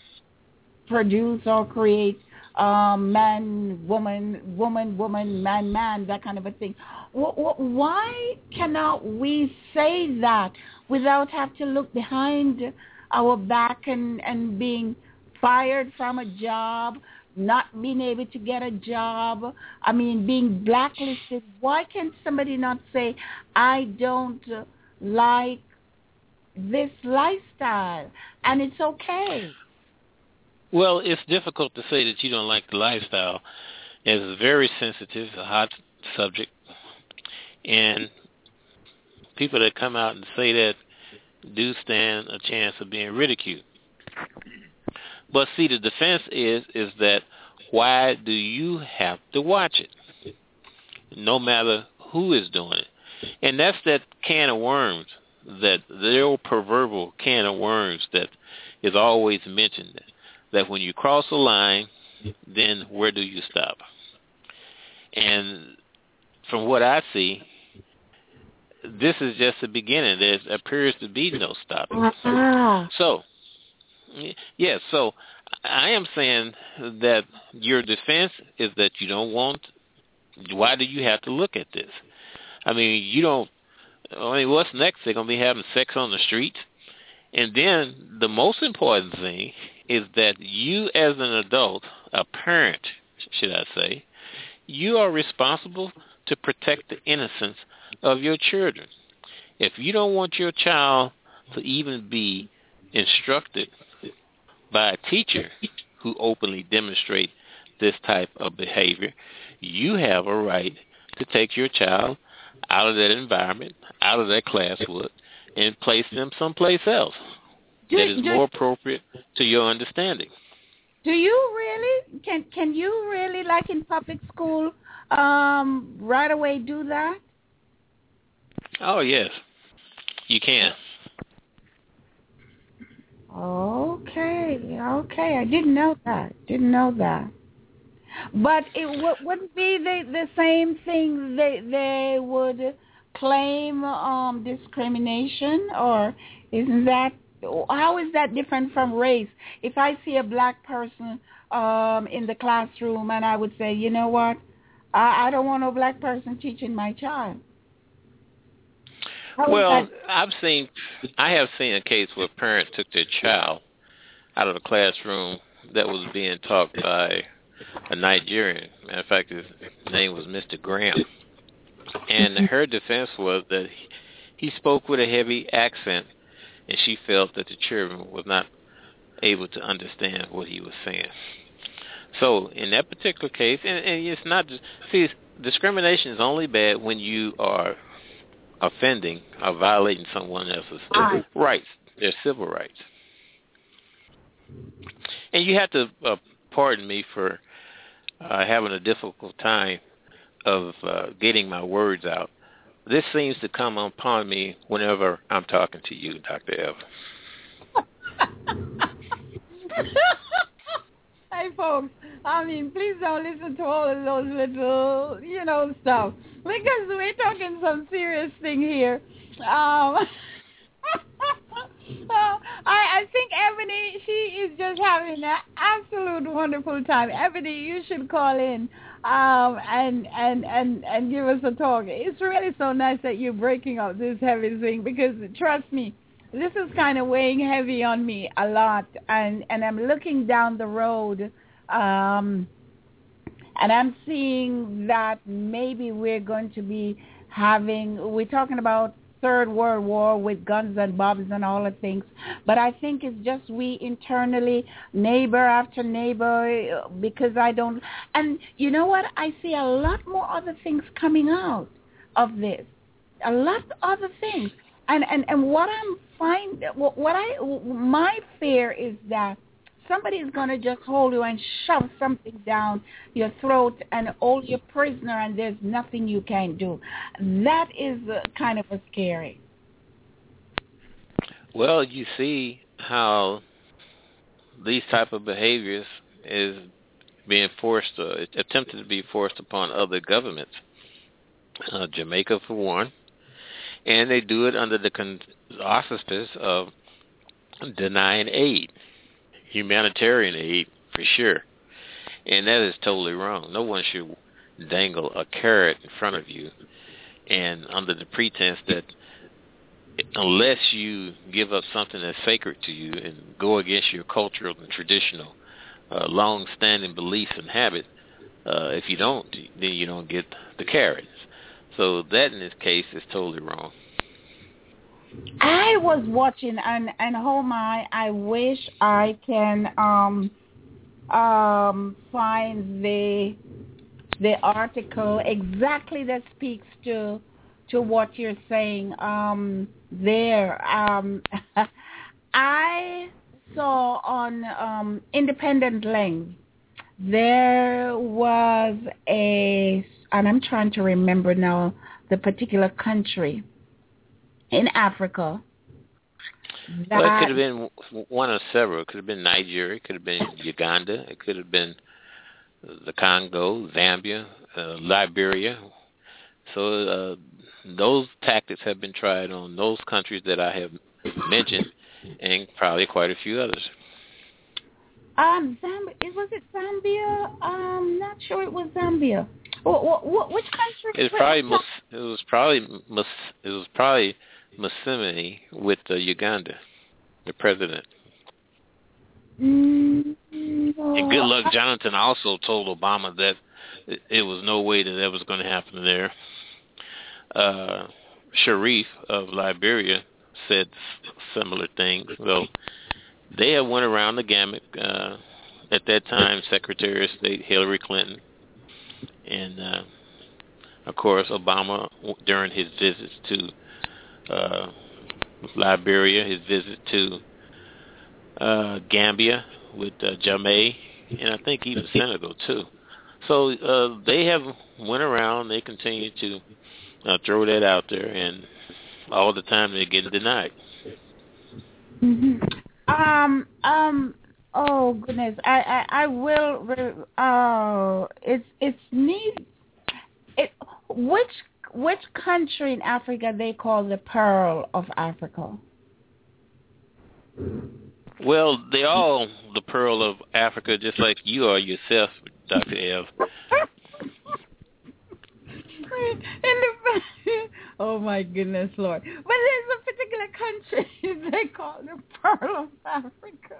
Speaker 1: produce or create um, man, woman, woman, woman, man, man, that kind of a thing. Why cannot we say that without have to look behind our back and, and being fired from a job, not being able to get a job, I mean, being blacklisted? Why can somebody not say, I don't like this lifestyle, and it's okay?
Speaker 3: Well, it's difficult to say that you don't like the lifestyle. It's very sensitive, a hot subject. And people that come out and say that do stand a chance of being ridiculed. But see, the defense is is that why do you have to watch it? No matter who is doing it. And that's that can of worms, that the old proverbial can of worms that is always mentioned, that when you cross a line, then where do you stop? And from what I see, this is just the beginning. There appears to be no stopping. So, yes, so I am saying that your defense is that you don't want, why do you have to look at this? I mean, you don't, I mean, what's next? They're going to be having sex on the streets? And then the most important thing is that you as an adult, a parent, should I say, you are responsible to protect the innocence of your children. If you don't want your child to even be instructed by a teacher who openly demonstrate this type of behavior, you have a right to take your child out of that environment, out of that classwork, and place them someplace else
Speaker 1: do,
Speaker 3: that is
Speaker 1: do,
Speaker 3: more appropriate to your understanding.
Speaker 1: Do you really, can can you really, like in public school, um, right away do that?
Speaker 3: Oh, yes, you can.
Speaker 1: Okay, okay. I didn't know that. Didn't know that. But it w- wouldn't be the the same thing. They they would claim um, discrimination, or isn't that? How is that different from race? If I see a black person um, in the classroom, and I would say, you know what, I, I don't want no black person teaching my child. How is
Speaker 3: Well,
Speaker 1: that?
Speaker 3: I've seen, I have seen a case where parents took their child out of the classroom that was being taught by a Nigerian. Matter of fact, his name was Mister Graham. And her defense was that he spoke with a heavy accent, and she felt that the children was not able to understand what he was saying. So in that particular case, and, and it's not just, see, discrimination is only bad when you are offending or violating someone else's
Speaker 1: I,
Speaker 3: rights, their civil rights. And you have to uh, pardon me for uh, having a difficult time of uh, getting my words out. This seems to come upon me whenever I'm talking to you, Doctor Eva.
Speaker 1: Hey, folks, I mean, please don't listen to all of those little, you know, stuff, because we're talking some serious thing here. Um, uh, I, I think Ebony, she is just having an absolute wonderful time. Ebony, you should call in um, and, and, and, and give us a talk. It's really so nice that you're breaking up this heavy thing, because trust me, this is kind of weighing heavy on me a lot, and, and I'm looking down the road, um, and I'm seeing that maybe we're going to be having, we're talking about Third World War with guns and bombs and all the things, but I think it's just we internally, neighbor after neighbor, because I don't, and you know what, I see a lot more other things coming out of this, a lot of other things. And, and and what I'm find what I my fear is that somebody is going to just hold you and shove something down your throat and hold you prisoner, and there's nothing you can do. That is uh, kind of a scary.
Speaker 3: Well, you see how these type of behaviors is being forced, uh, attempted to be forced upon other governments. Uh, Jamaica, for one. And they do it under the con- auspices of denying aid, humanitarian aid for sure. And that is totally wrong. No one should dangle a carrot in front of you, and under the pretense that unless you give up something that's sacred to you and go against your cultural and traditional uh, long-standing beliefs and habits, uh, if you don't, then you don't get the carrots. So that in this case is totally wrong.
Speaker 1: I was watching, and, and oh my, I wish I can um, um, find the the article exactly that speaks to to what you're saying um, there. Um, I saw on um, Independent Lens, there was a, and I'm trying to remember now the particular country in Africa.
Speaker 3: Well, it could have been one of several. It could have been Nigeria. It could have been Uganda. It could have been the Congo, Zambia, uh, Liberia. So uh, those tactics have been tried on those countries that I have mentioned, and probably quite a few others.
Speaker 1: Um, Zambia, was it Zambia? I'm not sure it was Zambia. What, what, which country?
Speaker 3: It was probably Mus, it was probably Mus, it was probably Museveni with uh, Uganda, the president.
Speaker 1: Mm, no.
Speaker 3: And Goodluck Jonathan also told Obama that it, it was no way that that was going to happen there. Uh, Sharif of Liberia said similar things. Well, they had went around the gamut. Uh, at that time, Secretary of State Hillary Clinton, and uh, of course Obama during his visits to uh, Liberia, his visit to uh, Gambia with uh, Jammeh, and I think even Senegal too. So uh, they have went around. They continue to uh, throw that out there, and all the time they're getting denied.
Speaker 1: Mm-hmm. Um, um, oh goodness, I, I, I will. Re- uh, it's, it's neat. It which, which country in Africa they call the Pearl of Africa?
Speaker 3: Well, they all the Pearl of Africa, just like you are yourself, Doctor Ev.
Speaker 1: Oh my goodness, Lord! But there's a particular country they call the Pearl of Africa.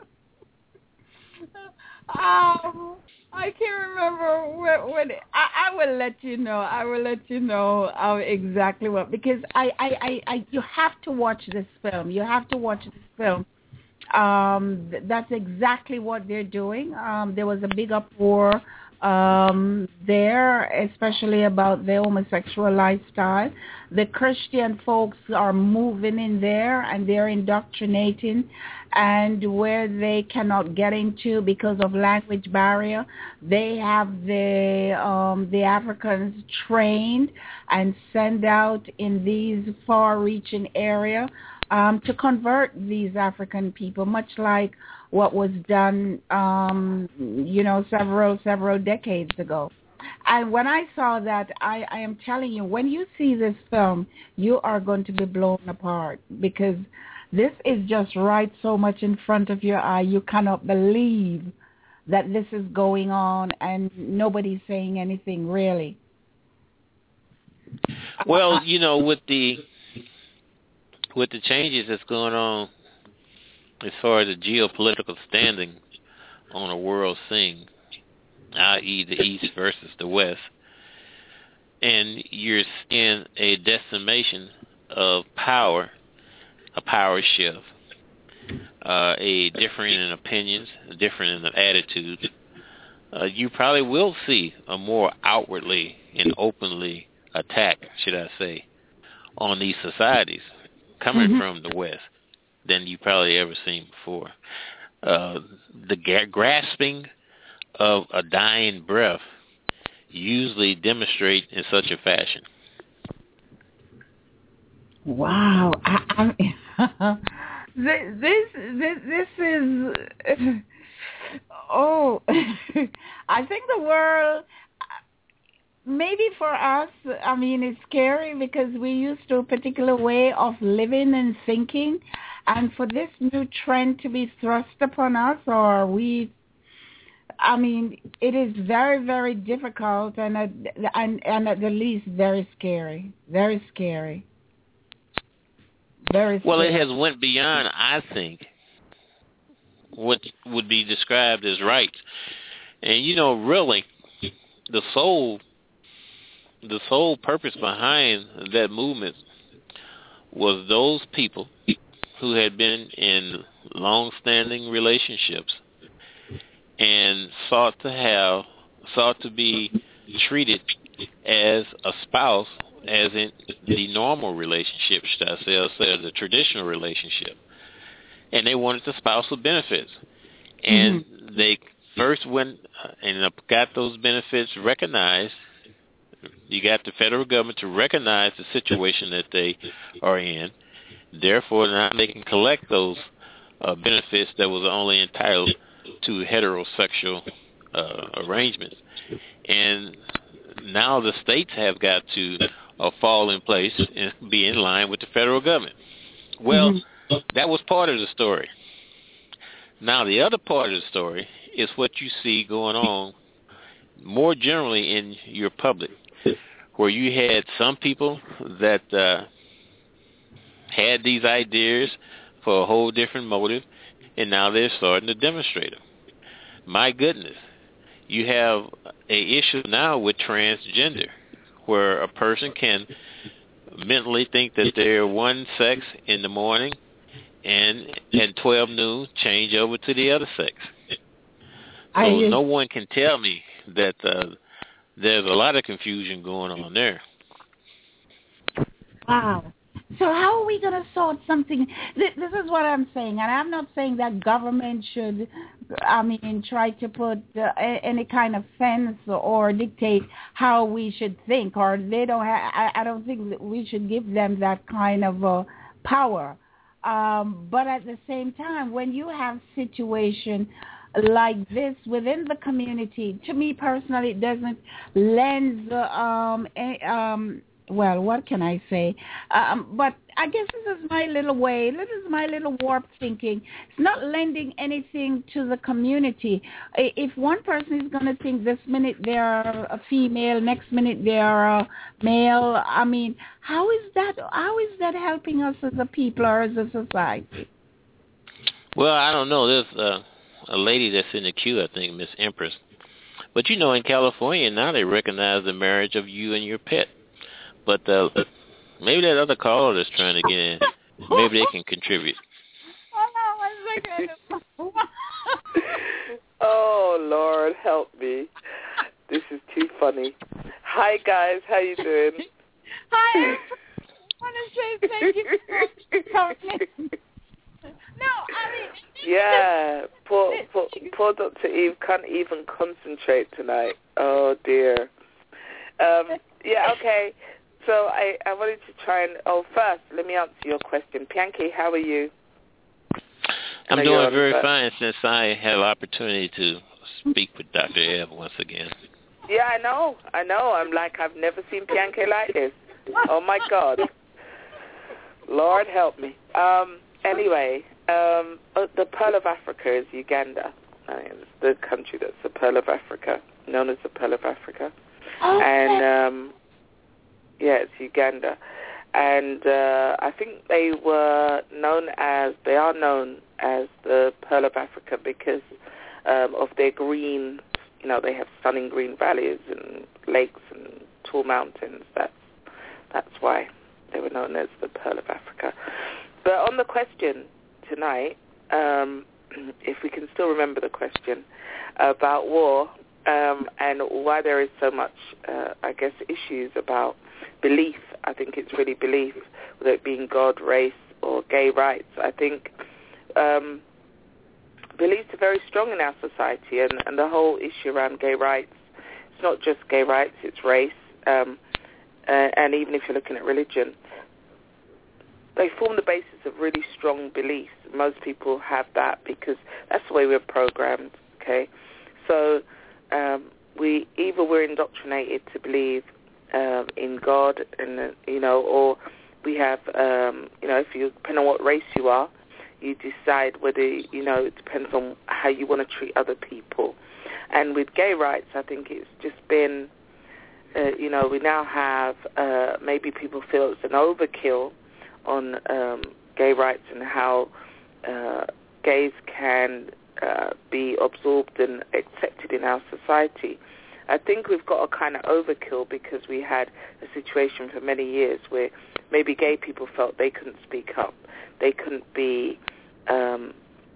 Speaker 1: Um, I can't remember what. what I, I will let you know. I will let you know uh, exactly what, because I, I, I, I, you have to watch this film. You have to watch this film. Um, th- that's exactly what they're doing. Um, there was a big uproar um, there, especially about the homosexual lifestyle. The Christian folks are moving in there and they're indoctrinating, and where they cannot get into because of language barrier, they have the um, the Africans trained and sent out in these far-reaching areas um, to convert these African people, much like what was done, um, you know, several, several decades ago. And when I saw that, I, I am telling you, when you see this film, you are going to be blown apart, because this is just right so much in front of your eye. You cannot believe that this is going on and nobody's saying anything, really.
Speaker 3: Well, you know, with the with the changes that's going on as far as the geopolitical standing on a world scene, that is the East versus the West, and you're seeing a decimation of power, a power shift, uh, a difference in opinions, a difference in attitudes, uh, you probably will see a more outwardly and openly attack, should I say, on these societies coming mm-hmm. from the West than you probably ever seen before. Uh, the ga- grasping of a dying breath usually demonstrate in such a fashion.
Speaker 1: Wow. I, I, this, this, this is, oh, I think the world, maybe for us, I mean, it's scary because we're used to a particular way of living and thinking. And for this new trend to be thrust upon us, or we, I mean, it is very, very difficult and, at, and, and at the least very scary. Very scary. Very scary.
Speaker 3: Well, it has went beyond, I think, what would be described as rights. And, you know, really, the sole, the sole purpose behind that movement was those people who had been in long-standing relationships and sought to have, sought to be treated as a spouse, as in the normal relationship, should I say, or say the traditional relationship. And they wanted the spousal benefits. And mm-hmm. they first went and got those benefits recognized. You got the federal government to recognize the situation that they are in. Therefore, now they can collect those uh, benefits that was only entitled to heterosexual uh, arrangements. And now the states have got to uh, fall in place and be in line with the federal government. Well, mm-hmm. that was part of the story. Now, the other part of the story is what you see going on more generally in your public, where you had some people that uh, had these ideas for a whole different motive, and now they're starting to demonstrate them. My goodness, you have a issue now with transgender, where a person can mentally think that they're one sex in the morning and at twelve noon change over to the other sex. So just, no one can tell me that uh, there's a lot of confusion going on there.
Speaker 1: Wow. So how are we going to sort something? This, this is what I'm saying, and I'm not saying that government should, I mean, try to put uh, any kind of fence or dictate how we should think, or they don't. Ha- I, I don't think that we should give them that kind of uh, power. Um, but at the same time, when you have situation like this within the community, to me personally, it doesn't lend, um, a, um, well, what can I say? Um, but I guess this is my little way. This is my little warped thinking. It's not lending anything to the community. If one person is going to think this minute they're a female, next minute they're a male, I mean, how is that? How is that helping us as a people or as a society?
Speaker 3: Well, I don't know. There's uh, a lady that's in the queue, I think, Miss Empress. But you know, in California now they recognize the marriage of you and your pet. But uh, maybe that other caller that's trying to get in, maybe they can contribute.
Speaker 4: Oh, Lord, help me. This is too funny. Hi, guys. How you doing?
Speaker 1: Hi. I want to say thank you for coming. No, I mean...
Speaker 4: Yeah, poor, poor, poor Doctor Eve can't even concentrate tonight. Oh, dear. Um, yeah, okay. So I, I wanted to try and, oh, first, let me answer your question. Pianki, how are you?
Speaker 3: I'm doing very fine since I have opportunity to speak with Doctor Eve once again.
Speaker 4: Yeah, I know. I know. I'm like, I've never seen Pianki like this. Oh, my God. Lord help me. Um, anyway, um, the Pearl of Africa is Uganda. I mean, it's the country that's the Pearl of Africa, known as the Pearl of Africa. And... Um, Yeah, it's Uganda. And uh, I think they were known as, they are known as the Pearl of Africa because um, of their green, you know, they have stunning green valleys and lakes and tall mountains. That's, that's why they were known as the Pearl of Africa. But on the question tonight, um, if we can still remember the question about war um, and why there is so much, uh, I guess, issues about belief. I think it's really belief, whether it being God, race, or gay rights. I think um, beliefs are very strong in our society, and, and the whole issue around gay rights, it's not just gay rights, it's race, um, uh, and even if you're looking at religion, they form the basis of really strong beliefs. Most people have that because that's the way we're programmed, okay? So um, we either we're indoctrinated to believe Um, in God, and uh, you know, or we have, um, you know, if you depend on what race you are, you decide whether, you know, it depends on how you want to treat other people. And with gay rights, I think it's just been, uh, you know, we now have uh, maybe people feel it's an overkill on um, gay rights and how uh, gays can uh, be absorbed and accepted in our society. I think we've got a kind of overkill because we had a situation for many years where maybe gay people felt they couldn't speak up. They couldn't be um,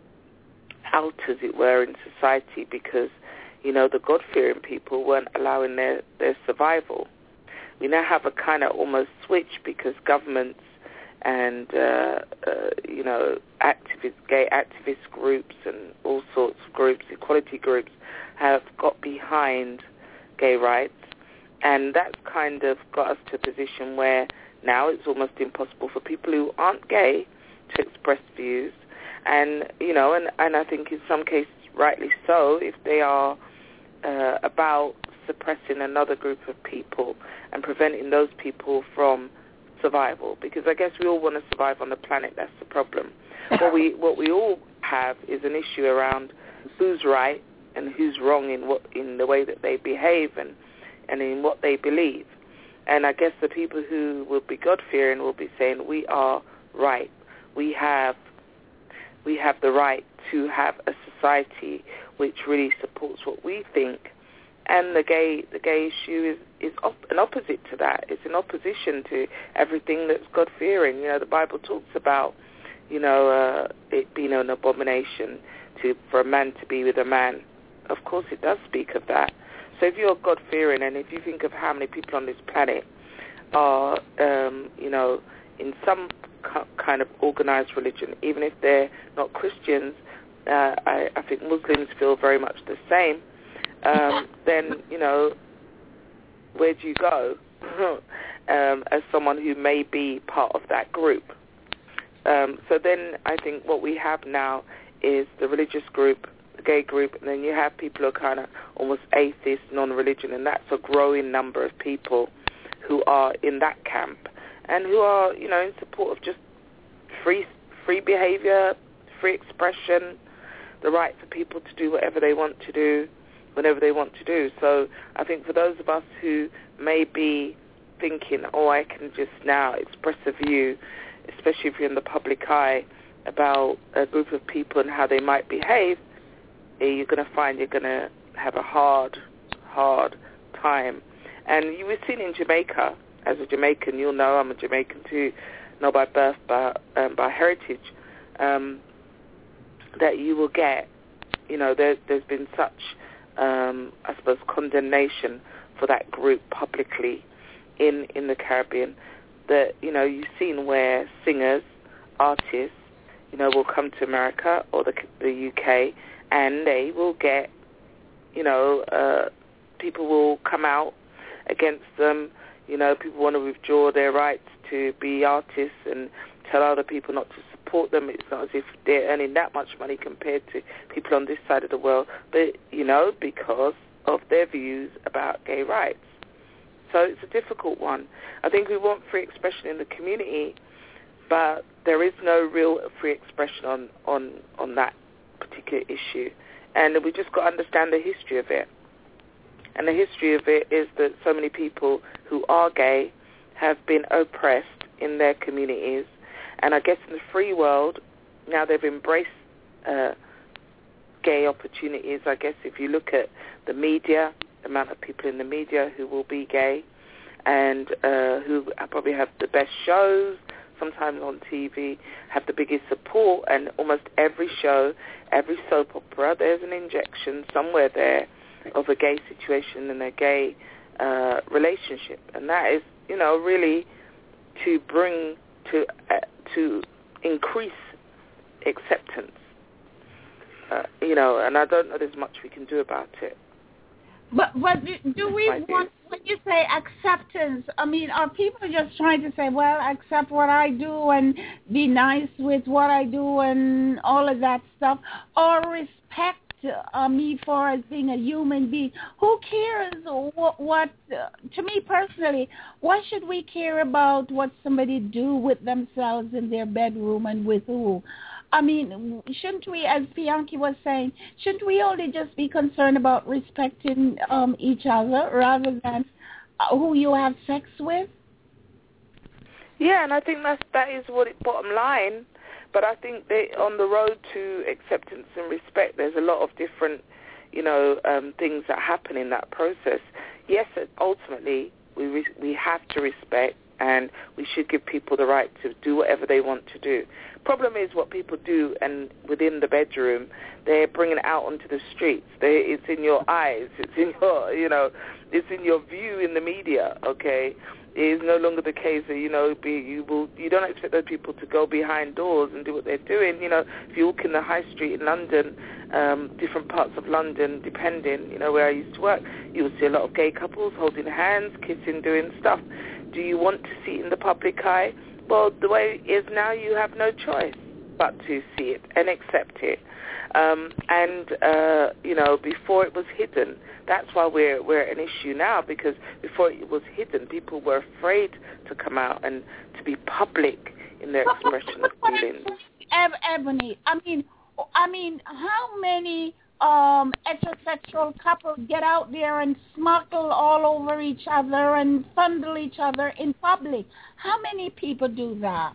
Speaker 4: out, as it were, in society because, you know, the God-fearing people weren't allowing their, their survival. We now have a kind of almost switch because governments and, uh, uh, you know, activist, gay activist groups and all sorts of groups, equality groups, have got behind gay rights, and that's kind of got us to a position where now it's almost impossible for people who aren't gay to express views, and you know, and, and I think in some cases rightly so, if they are uh, about suppressing another group of people and preventing those people from survival, because I guess we all want to survive on the planet. That's the problem. What we what we all have is an issue around who's right and who's wrong in what in the way that they behave and, and in what they believe. And I guess the people who will be God-fearing will be saying, we are right. We have we have the right to have a society which really supports what we think. And the gay the gay issue is, is op- an opposite to that. It's an opposition to everything that's God-fearing. You know, the Bible talks about, you know, uh, it being an abomination to for a man to be with a man. Of course it does speak of that. So if you're God-fearing and if you think of how many people on this planet are, um, you know, in some co- kind of organized religion, even if they're not Christians, uh, I, I think Muslims feel very much the same, um, then, you know, where do you go um, as someone who may be part of that group? um, so then I think what we have now is the religious group, the gay group, and then you have people who are kind of almost atheist, non-religion, and that's a growing number of people who are in that camp and who are, you know, in support of just free free behavior, free expression, the right for people to do whatever they want to do, whenever they want to do. So I think for those of us who may be thinking, oh, I can just now express a view, especially if you're in the public eye, about a group of people and how they might behave, you're going to find you're going to have a hard, hard time. And you were seen in Jamaica. As a Jamaican, you'll know I'm a Jamaican too, not by birth, but um, by heritage, um, that you will get, you know, there, there's been such, um, I suppose, condemnation for that group publicly in, in the Caribbean that, you know, you've seen where singers, artists, you know, will come to America or the, the U K and they will get, you know, uh, people will come out against them. You know, people want to withdraw their rights to be artists and tell other people not to support them. It's not as if they're earning that much money compared to people on this side of the world, but, you know, because of their views about gay rights. So it's a difficult one. I think we want free expression in the community, but there is no real free expression on, on, on that particular issue. And we just got to understand the history of it. And the history of it is that so many people who are gay have been oppressed in their communities. And I guess in the free world, now they've embraced uh, gay opportunities. I guess if you look at the media, the amount of people in the media who will be gay and uh, who probably have the best shows, sometimes on T V, have the biggest support, and almost every show, every soap opera, there's an injection somewhere there of a gay situation and a gay uh, relationship, and that is, you know, really to bring to uh, to increase acceptance, uh, you know, and I don't know there's much we can do about it.
Speaker 1: But but do, do we want, when you say acceptance, I mean, are people just trying to say, well, accept what I do and be nice with what I do and all of that stuff, or respect uh, me for as being a human being? Who cares what, what uh, to me personally, why should we care about what somebody do with themselves in their bedroom and with who? I mean, shouldn't we, as Bianchi was saying, shouldn't we only just be concerned about respecting um, each other rather than uh, who you have sex with?
Speaker 4: Yeah, and I think that's, that is what it, bottom line. But I think they, on the road to acceptance and respect, there's a lot of different, you know, um, things that happen in that process. Yes, ultimately, we re- we have to respect, and we should give people the right to do whatever they want to do. Problem is what people do, and within the bedroom, they're bringing it out onto the streets. They, it's in your eyes. It's in your, you know, it's in your view in the media. Okay, it is no longer the case that, you know, be, you will you don't expect those people to go behind doors and do what they're doing. You know, if you walk in the high street in London, um, different parts of London, depending, you know, where I used to work, you will see a lot of gay couples holding hands, kissing, doing stuff. Do you want to see it in the public eye? Well, the way it is now, you have no choice but to see it and accept it. Um, and, uh, you know, before it was hidden, that's why we're, we're an issue now, because before it was hidden, people were afraid to come out and to be public in their expression of feelings.
Speaker 1: Ebony, I mean, I mean, how many um, heterosexual couples get out there and smuggle all over each other and fondle each other in public? How many people do that?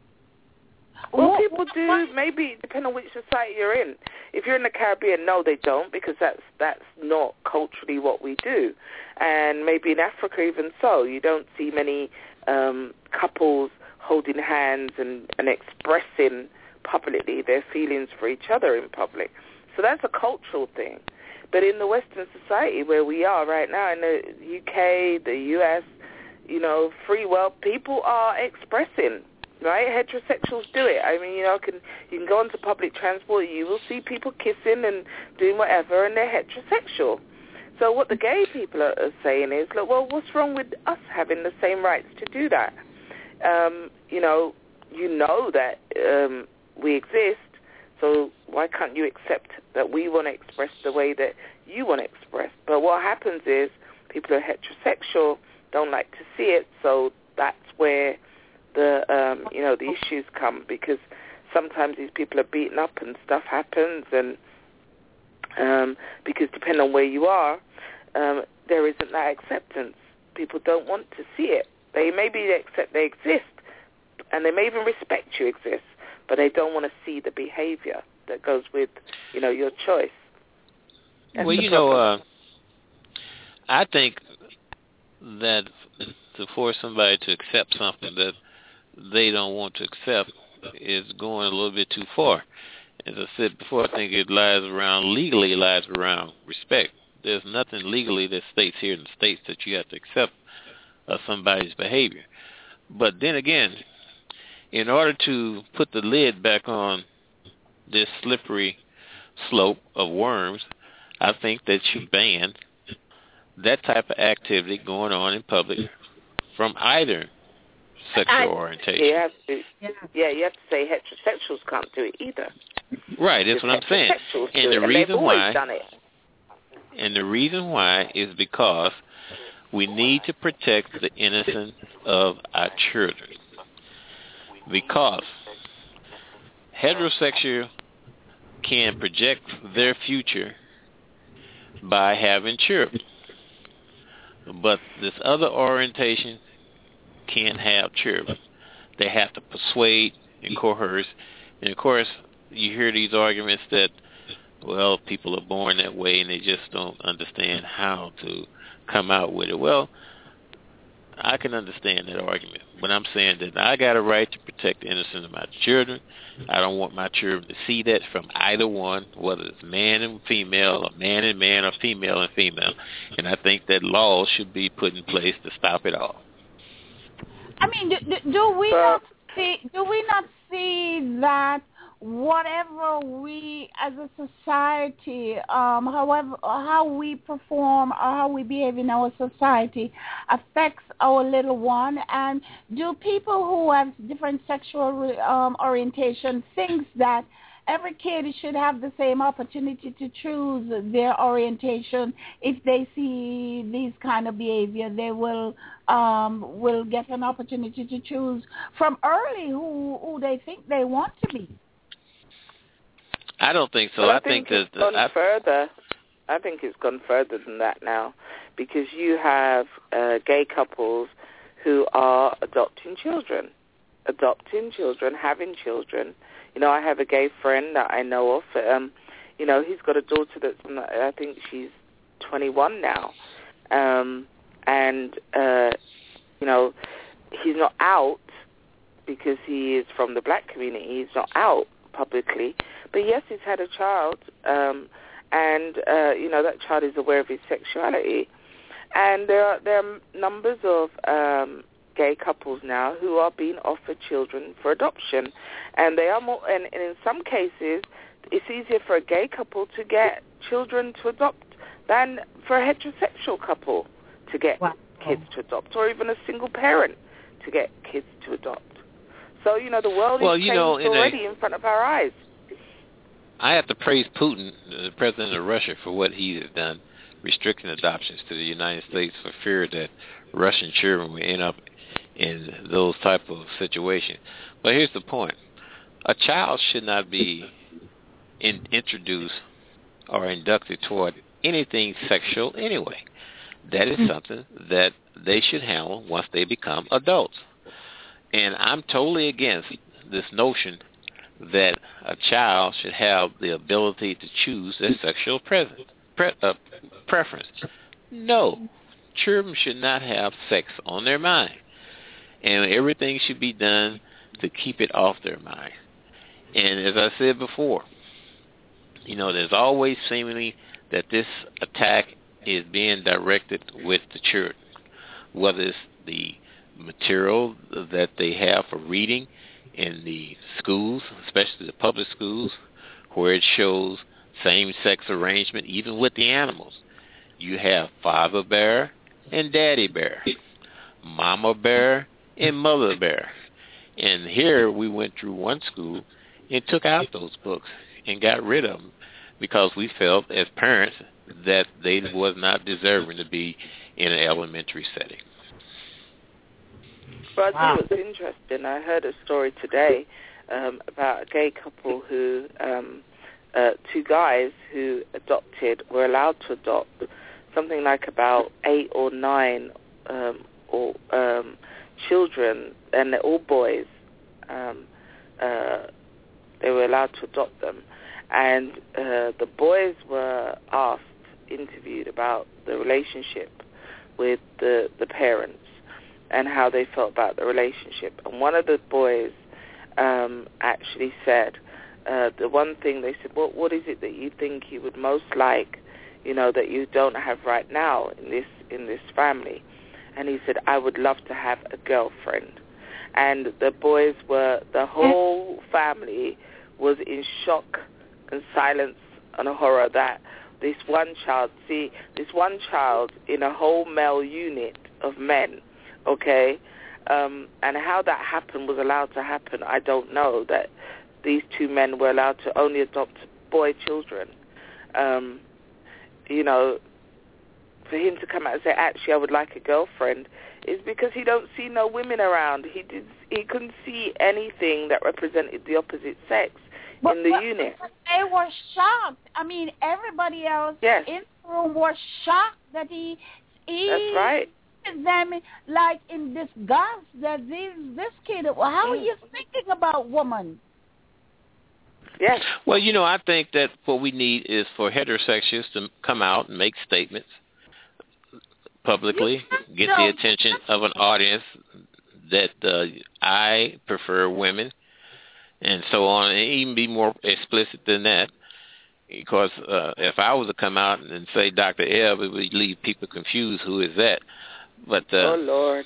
Speaker 4: Well, what, people do, what? Maybe depending on which society you're in. If you're in the Caribbean, no, they don't, because that's that's not culturally what we do. And maybe in Africa even so, you don't see many um, couples holding hands and, and expressing publicly their feelings for each other in public. So that's a cultural thing. But in the Western society where we are right now, in the U K, the U S, you know, free world, people are expressing, right? Heterosexuals do it. I mean, you know, can you can go onto public transport, you will see people kissing and doing whatever, and they're heterosexual. So what the gay people are, are saying is, look, well, what's wrong with us having the same rights to do that? Um, you know, you know that um, we exist, so why can't you accept that we want to express the way that you want to express? But what happens is people who are heterosexual don't like to see it, so that's where the um, you know the issues come, because sometimes these people are beaten up and stuff happens, and um, because depending on where you are, um, there isn't that acceptance. People don't want to see it. They maybe accept they exist, and they may even respect you exist, but they don't want to see the behavior that goes with, you know, your choice. That's
Speaker 3: well, you know, uh, I think that to force somebody to accept something that they don't want to accept is going a little bit too far. As I said before, I think it lies around, legally lies around respect. There's nothing legally that states here in the States that you have to accept of somebody's behavior. But then again, in order to put the lid back on this slippery slope of worms, I think that you ban that type of activity going on in public from either sexual
Speaker 4: I,
Speaker 3: orientation.
Speaker 4: You have to, yeah. yeah, you have to say heterosexuals can't do it either.
Speaker 3: Right, that's what I'm saying. And the
Speaker 4: and
Speaker 3: reason why,
Speaker 4: done it.
Speaker 3: and the reason why is because we need to protect the innocence of our children. Because heterosexual can project their future by having children, but this other orientation can't have children. They have to persuade and coerce. And of course, you hear these arguments that, well, people are born that way and they just don't understand how to come out with it. Well, I can understand that argument, but I'm saying that I got a right to protect the innocence of my children. I don't want my children to see that from either one, whether it's man and female, or man and man, or female and female. And I think that laws should be put in place to stop it all.
Speaker 1: I mean, do, do, do we not see? Do we not see that whatever we as a society, um, however, how we perform or how we behave in our society affects our little one? And do people who have different sexual um, orientation think that every kid should have the same opportunity to choose their orientation? If they see these kind of behavior, they will um, will get an opportunity to choose from early who, who they think they want to be.
Speaker 3: I don't think so.
Speaker 4: Well, I,
Speaker 3: I
Speaker 4: think,
Speaker 3: think
Speaker 4: it's
Speaker 3: that
Speaker 4: gone
Speaker 3: I,
Speaker 4: further. I think it's gone further than that now, because you have uh, gay couples who are adopting children, adopting children, having children. You know, I have a gay friend that I know of. Um, you know, he's got a daughter that's, I think she's twenty-one now, um, and uh, you know, he's not out because he is from the black community. He's not out publicly. But yes, he's had a child, um, and uh, you know that child is aware of his sexuality. And there are there are numbers of um, gay couples now who are being offered children for adoption, and they are more. And, and in some cases, it's easier for a gay couple to get children to adopt than for a heterosexual couple to get wow. kids to adopt, or even a single parent to get kids to adopt. So you know the world
Speaker 3: well,
Speaker 4: is
Speaker 3: you
Speaker 4: changed
Speaker 3: know, in
Speaker 4: already
Speaker 3: a,
Speaker 4: in front of our eyes.
Speaker 3: I have to praise Putin, the president of Russia, for what he has done, restricting adoptions to the United States for fear that Russian children will end up in those type of situations. But here's the point. A child should not be in, introduced or inducted toward anything sexual anyway. That is something that they should handle once they become adults. And I'm totally against this notion that a child should have the ability to choose their sexual presence, pre, uh, preference. No, children should not have sex on their mind, and everything should be done to keep it off their mind. And as I said before, you know, there's always seemingly that this attack is being directed with the children, whether it's the material that they have for reading in the schools, especially the public schools, where it shows same-sex arrangement, even with the animals. You have father bear and daddy bear, mama bear and mother bear. And here we went through one school and took out those books and got rid of them because we felt as parents that they was not deserving to be in an elementary setting.
Speaker 4: But I think it was interesting. I heard a story today um, about a gay couple who, um, uh, two guys who adopted, were allowed to adopt something like about eight or nine um, or um, children, and they're all boys. Um, uh, they were allowed to adopt them. And uh, the boys were asked, interviewed about the relationship with the, the parents and how they felt about the relationship. And one of the boys um, actually said, uh, the one thing they said, what what is it that you think you would most like, you know, that you don't have right now in this in this family? And he said, I would love to have a girlfriend. And the boys were, the whole family was in shock and silence and horror that this one child, see, this one child in a whole male unit of men, okay, um, and how that happened, was allowed to happen, I don't know, that these two men were allowed to only adopt boy children. Um, you know, for him to come out and say, actually, I would like a girlfriend, is because he don't see no women around. He did, he couldn't see anything that represented the opposite sex
Speaker 1: but,
Speaker 4: in the
Speaker 1: but,
Speaker 4: unit.
Speaker 1: But they were shocked. I mean, everybody else
Speaker 4: yes.
Speaker 1: in the room was shocked that he, he
Speaker 4: That's right.
Speaker 1: them like in disgust that this this kid. Well, how are you thinking about woman?
Speaker 4: Yes.
Speaker 3: Well, you know, I think that what we need is for heterosexuals to come out and make statements publicly, get the attention of an audience that uh, I prefer women, and so on, and even be more explicit than that. Because uh, if I was to come out and say Doctor Ebb, it would leave people confused. Who is that? But uh,
Speaker 4: oh Lord,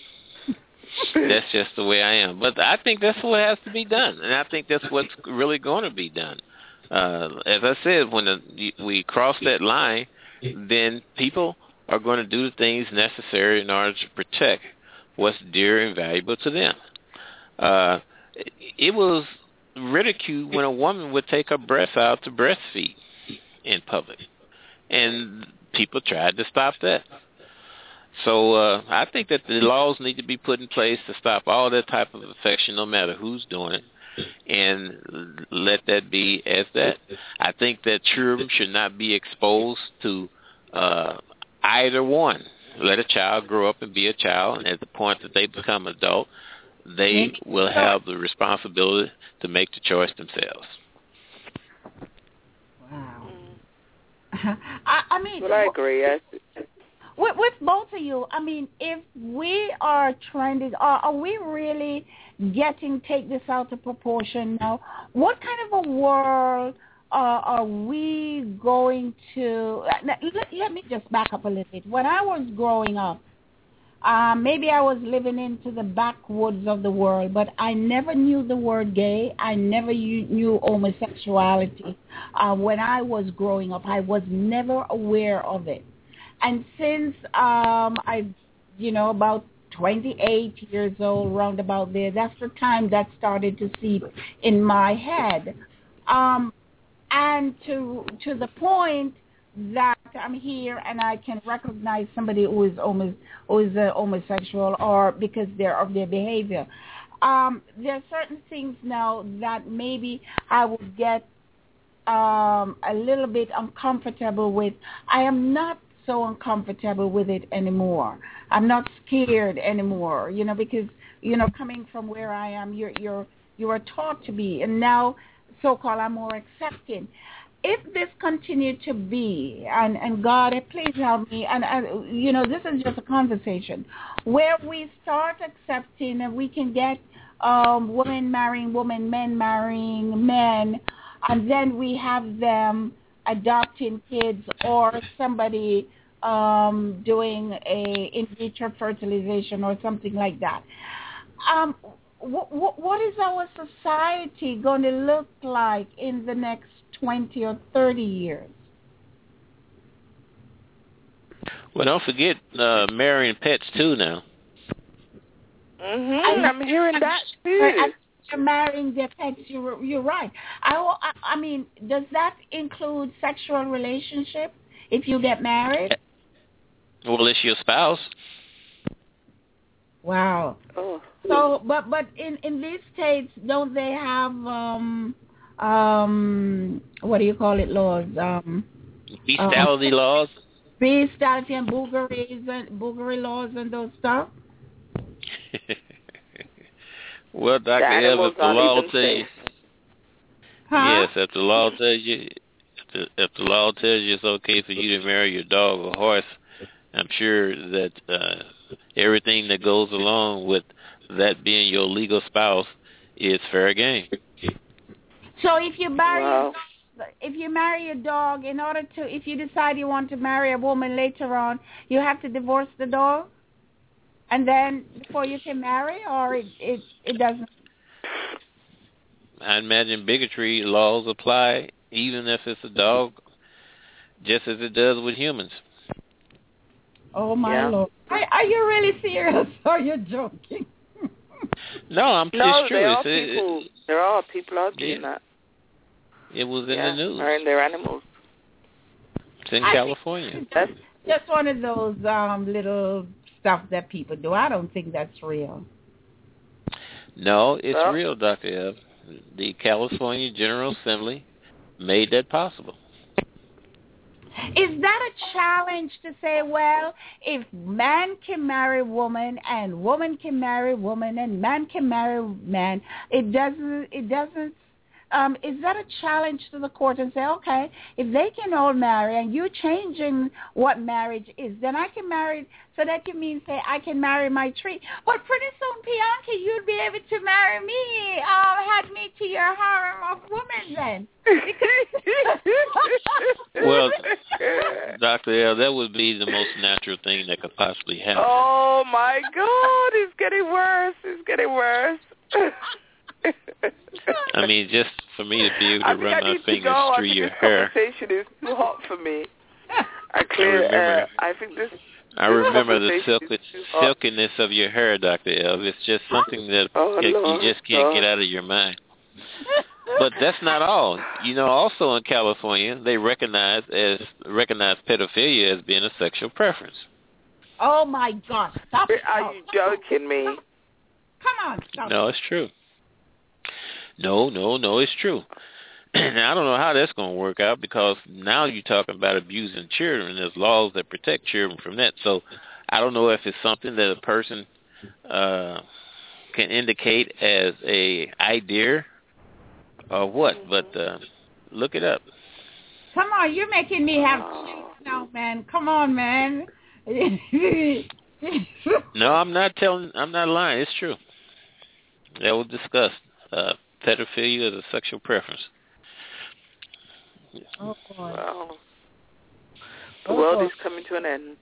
Speaker 3: that's just the way I am. But I think that's what has to be done, and I think that's what's really going to be done. Uh, as I said, when the, we cross that line, then people are going to do the things necessary in order to protect what's dear and valuable to them. Uh, it, it was ridiculed when a woman would take her breasts out to breastfeed in public, and people tried to stop that. So uh, I think that the laws need to be put in place to stop all that type of affection, no matter who's doing it, and let that be as that. I think that children should not be exposed to uh, either one. Let a child grow up and be a child, and at the point that they become adult, they will have the responsibility to make the choice themselves.
Speaker 1: Wow. I, I mean,
Speaker 4: well, I agree. Yes.
Speaker 1: With, with both of you, I mean, if we are trending, are, are we really getting, take this out of proportion now? What kind of a world uh, are we going to, let, let me just back up a little bit. When I was growing up, uh, maybe I was living into the backwoods of the world, but I never knew the word gay. I never knew homosexuality. Uh, when I was growing up, I was never aware of it. And since um, I, you know, about twenty-eight years old, round about there, that's the time that started to seep in my head. Um, and to to the point that I'm here and I can recognize somebody who is homo, who is a homosexual, or because they're of their behavior. Um, there are certain things now that maybe I would get um, a little bit uncomfortable with. I am not so uncomfortable with it anymore. I'm not scared anymore, you know, because, you know, coming from where I am, you're you're you are taught to be, and now so-called I'm more accepting. If this continue to be, and, and God, please help me, and, and, you know, this is just a conversation, where we start accepting and we can get um, women marrying women, men marrying men, and then we have them adopting kids, or somebody um, doing a in vitro fertilization or something like that. Um, wh- wh- what is our society going to look like in the next twenty or thirty years?
Speaker 3: Well, don't forget uh, marrying pets too now.
Speaker 4: Mm-hmm. I'm hearing that too.
Speaker 1: You're marrying the pets. You're, you're right. I, I, I mean, does that include sexual relationship if you get married?
Speaker 3: Well, it's your spouse.
Speaker 1: Wow.
Speaker 4: Oh.
Speaker 1: So, but but in, in these states, don't they have um um what do you call it, laws? Um,
Speaker 3: bestiality um, laws.
Speaker 1: Bestiality and boogery and boogery laws and those stuff.
Speaker 3: Well, Doctor Ev, if the law tells you,
Speaker 1: huh?
Speaker 3: yes, if the law tells you, if the, if the law tells you it's okay for you to marry your dog or horse, I'm sure that uh, everything that goes along with that being your legal spouse is fair game.
Speaker 1: So if you marry,
Speaker 4: wow.
Speaker 1: if you marry a dog, in order to, if you decide you want to marry a woman later on, you have to divorce the dog, and then before you can marry, or it it, it doesn't.
Speaker 3: I imagine bigotry laws apply even if it's a dog, just as it does with humans.
Speaker 1: Oh my
Speaker 4: yeah.
Speaker 1: Lord! Are, are you really serious, or are you joking?
Speaker 3: No, I'm.
Speaker 4: No,
Speaker 3: it's true.
Speaker 4: there are
Speaker 3: it's,
Speaker 4: people.
Speaker 3: It,
Speaker 4: there are people out doing
Speaker 3: yeah.
Speaker 4: that.
Speaker 3: It was in
Speaker 4: yeah,
Speaker 3: the news.
Speaker 4: marrying their animals.
Speaker 3: It's in
Speaker 1: I
Speaker 3: California.
Speaker 1: That's just one of those um, little stuff that people do. I don't think that's real.
Speaker 3: No, it's
Speaker 4: well,
Speaker 3: real, Doctor Ev. The California General Assembly made that possible.
Speaker 1: Is that a challenge to say, well, if man can marry woman and woman can marry woman and man can marry man, it doesn't, it doesn't, um, is that a challenge to the court and say, okay, if they can all marry and you're changing what marriage is, then I can marry, so that can mean, say, I can marry my tree. But pretty soon, Bianca, you'd be able to marry me, um, add me to your harem of women then.
Speaker 3: Well, Doctor L, that would be the most natural thing that could possibly happen.
Speaker 4: Oh, my God. It's getting worse. It's getting worse.
Speaker 3: I mean, just for me to be able to
Speaker 4: I
Speaker 3: run
Speaker 4: I
Speaker 3: my fingers
Speaker 4: go.
Speaker 3: through
Speaker 4: I
Speaker 3: your
Speaker 4: this
Speaker 3: hair.
Speaker 4: Conversation is too hot for me. I clear.
Speaker 3: I remember.
Speaker 4: Uh, I think this.
Speaker 3: I
Speaker 4: this
Speaker 3: remember the silk,
Speaker 4: hot.
Speaker 3: silkiness of your hair, Doctor L. It's just something that
Speaker 4: oh,
Speaker 3: you
Speaker 4: Lord,
Speaker 3: just can't
Speaker 4: Lord.
Speaker 3: get out of your mind. But that's not all. You know, also in California, they recognize as recognize pedophilia as being a sexual preference.
Speaker 1: Oh my gosh! Stop!
Speaker 4: Are you joking me?
Speaker 1: Come on, stop!
Speaker 3: No, it's true. No, no, no, it's true. Now, I don't know how that's going to work out because now you're talking about abusing children. There's laws that protect children from that. So I don't know if it's something that a person uh, can indicate as a idea or what, but uh, look it up.
Speaker 1: Come on, you're making me have chills now, man. Come on, man.
Speaker 3: No, I'm not telling. I'm not lying. It's true. That was discussed. Uh, pedophilia is a sexual preference.
Speaker 1: Oh boy.
Speaker 4: Wow. The
Speaker 1: oh,
Speaker 4: world
Speaker 1: boy.
Speaker 4: is coming to an end.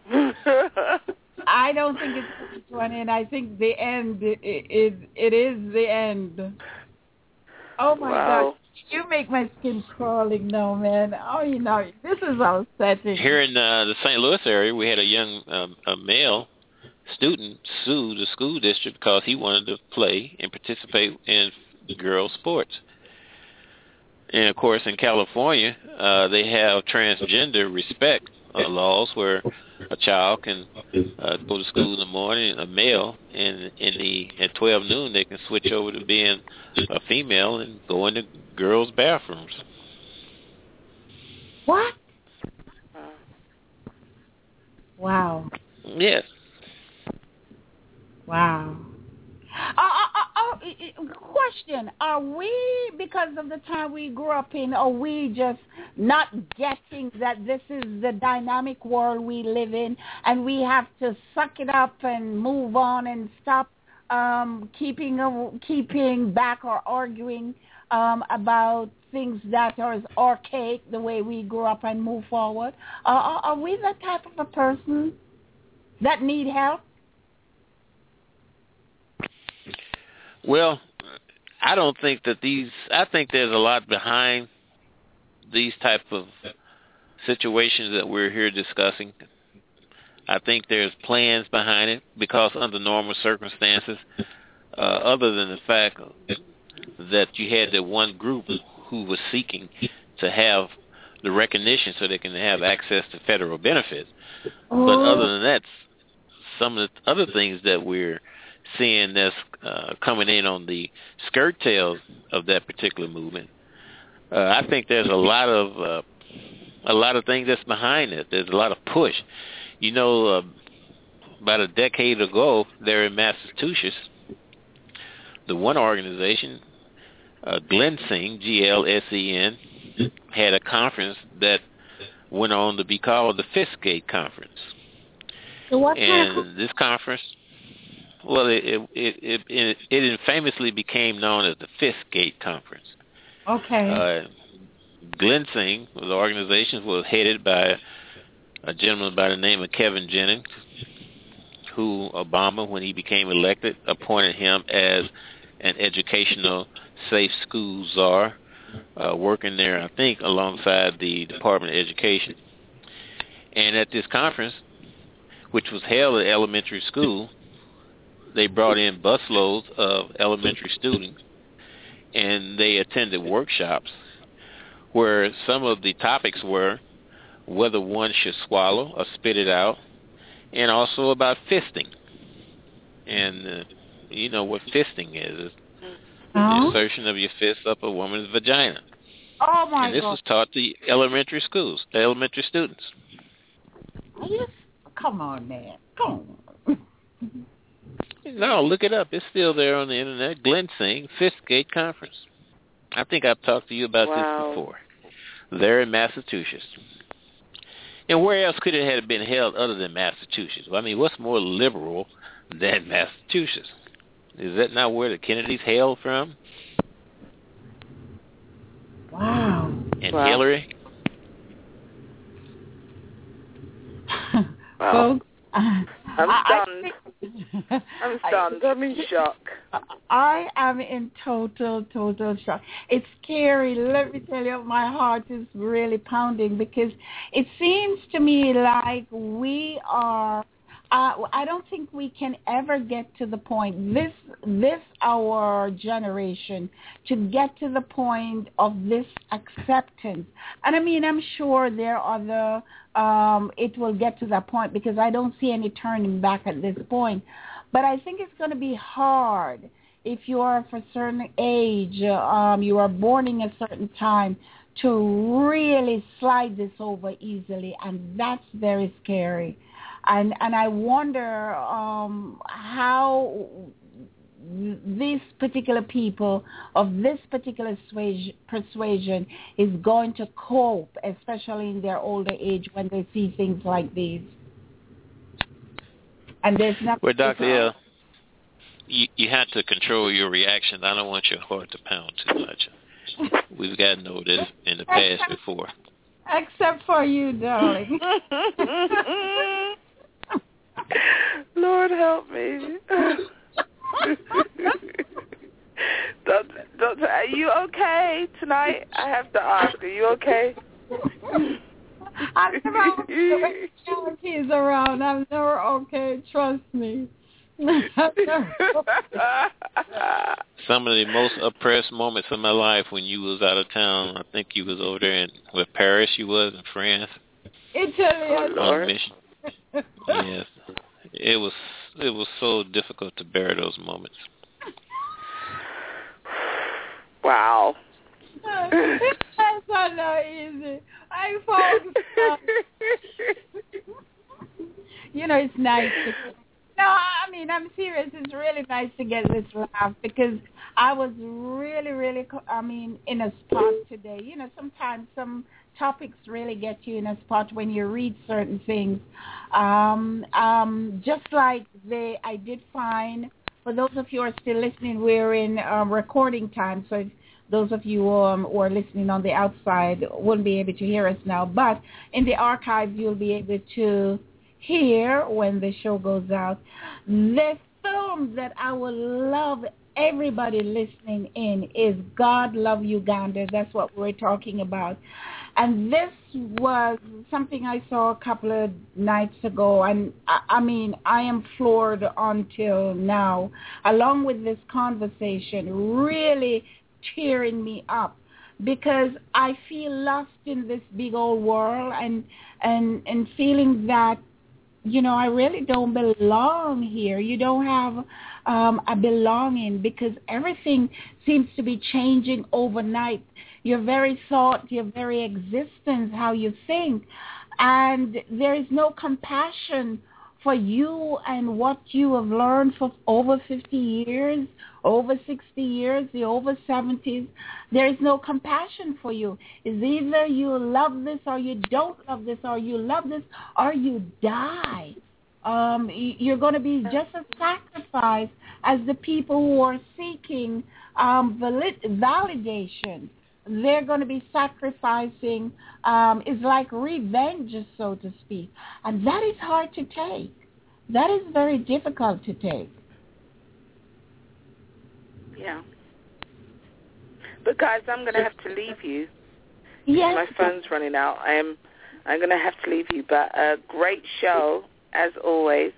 Speaker 1: I don't think it's coming to an end. I think the end it, it, it is the end. Oh my
Speaker 4: wow.
Speaker 1: God. You make my skin crawling now, man. Oh, you know, this is upsetting.
Speaker 3: Here in uh, the Saint Louis area, we had a young um, a male student sue the school district because he wanted to play and participate in girls' sports. And, of course, in California, uh, they have transgender respect uh, laws where a child can uh, go to school in the morning, a male, and in the at twelve noon they can switch over to being a female and go into girls' bathrooms.
Speaker 1: What? Wow.
Speaker 3: Yes.
Speaker 1: Wow. Uh, uh, uh, uh, question, are we, because of the time we grew up in, are we just not getting that this is the dynamic world we live in and we have to suck it up and move on and stop um, keeping uh, keeping back or arguing um, about things that are as archaic the way we grew up and move forward? Uh, are, are we that type of a person that need help?
Speaker 3: Well, I don't think that these, I think there's a lot behind these type of situations that we're here discussing. I think there's plans behind it because under normal circumstances, uh, other than the fact that you had that one group who was seeking to have the recognition so they can have access to federal benefits. Oh. But other than that, some of the other things that we're seeing that's uh, coming in on the skirt tails of that particular movement, uh, I think there's a lot of uh, a lot of things that's behind it. There's a lot of push. You know, uh, about a decade ago, there in Massachusetts, the one organization, uh, Glensing, G L S E N, had a conference that went on to be called the Fistgate Conference.
Speaker 1: So what
Speaker 3: and
Speaker 1: kind of...
Speaker 3: this conference, well, it it, it it it famously became known as the Fistgate Conference.
Speaker 1: Okay.
Speaker 3: Uh, Glensing, the organization, was headed by a gentleman by the name of Kevin Jennings, who Obama, when he became elected, appointed him as an educational safe school czar, uh, working there, I think, alongside the Department of Education. And at this conference, which was held at elementary school, they brought in busloads of elementary students, and they attended workshops where some of the topics were whether one should swallow or spit it out, and also about fisting. And uh, you know what fisting is. It's oh. the insertion of your fist up a woman's vagina.
Speaker 1: Oh, my God.
Speaker 3: And this
Speaker 1: God.
Speaker 3: was taught to elementary schools, the elementary students.
Speaker 1: Yes. Come on, man. Come on.
Speaker 3: No, look it up. It's still there on the internet. Glensing, Fistgate Conference. I think I've talked to you about
Speaker 4: wow.
Speaker 3: this before. There in Massachusetts. And where else could it have been held other than Massachusetts? I mean, what's more liberal than Massachusetts? Is that not where the Kennedys hailed from?
Speaker 1: Wow.
Speaker 3: And
Speaker 4: wow.
Speaker 3: Hillary?
Speaker 4: Wow.
Speaker 1: Folks, uh,
Speaker 4: I'm
Speaker 1: I,
Speaker 4: stunned.
Speaker 1: I,
Speaker 4: I'm stunned. I'm in shock.
Speaker 1: I am in total, total shock. It's scary. Let me tell you, my heart is really pounding because it seems to me like we are, uh, I don't think we can ever get to the point, this, this our generation, to get to the point of this acceptance. And I mean, I'm sure there are the, um, it will get to that point because I don't see any turning back at this point. But I think it's going to be hard if you are of a certain age, um, you are born in a certain time, to really slide this over easily, and that's very scary. And and I wonder um, how these particular people of this particular persuasion is going to cope, especially in their older age when they see things like these. And there's nothing.
Speaker 3: Well, Doctor L, you, you have to control your reactions. I don't want your heart to pound too much. We've gotten over this in the past before.
Speaker 1: Except for you, darling.
Speaker 4: Lord help me. Doctor, Doctor, are you okay tonight? I have to ask, are you okay?
Speaker 1: I'm never okay when he's around. I'm never okay. Trust me.
Speaker 3: Some of the most oppressed moments of my life when you was out of town. I think you was over there in with Paris. You was in France.
Speaker 1: Italy.
Speaker 4: Oh,
Speaker 3: on a mission. Yes, it was. It was so difficult to bear those moments.
Speaker 4: Wow.
Speaker 1: That's not easy. I found. You know, it's nice to. No, I mean, I'm serious. It's really nice to get this laugh because I was really, really, I mean, in a spot today. You know, sometimes some topics really get you in a spot when you read certain things. Um, um, just like they, I did find, for those of you who are still listening, we're in um, recording time, so if those of you um, who are listening on the outside wouldn't be able to hear us now. But in the archives, you'll be able to hear when the show goes out. The film that I would love everybody listening in is God Love Uganda. That's what we're talking about. And this was something I saw a couple of nights ago. And I, I mean, I am floored until now, along with this conversation, really tearing me up. Because I feel lost in this big old world and, and, and feeling that, you know, I really don't belong here. You don't have um, a belonging because everything seems to be changing overnight. Your very thought, your very existence, how you think. And there is no compassion for you and what you have learned for over fifty years, over sixty years, the over seventies. There is no compassion for you. It's either you love this or you don't love this, or you love this or you die. Um, you're going to be just a sacrifice as the people who are seeking um, valid- validation. They're going to be sacrificing, um, is like revenge, so to speak. And that is hard to take. That is very difficult to take.
Speaker 4: Yeah. But guys, I'm going to have to leave you.
Speaker 1: Yes.
Speaker 4: My phone's running out. I'm, I'm going to have to leave you. But a great show, as always.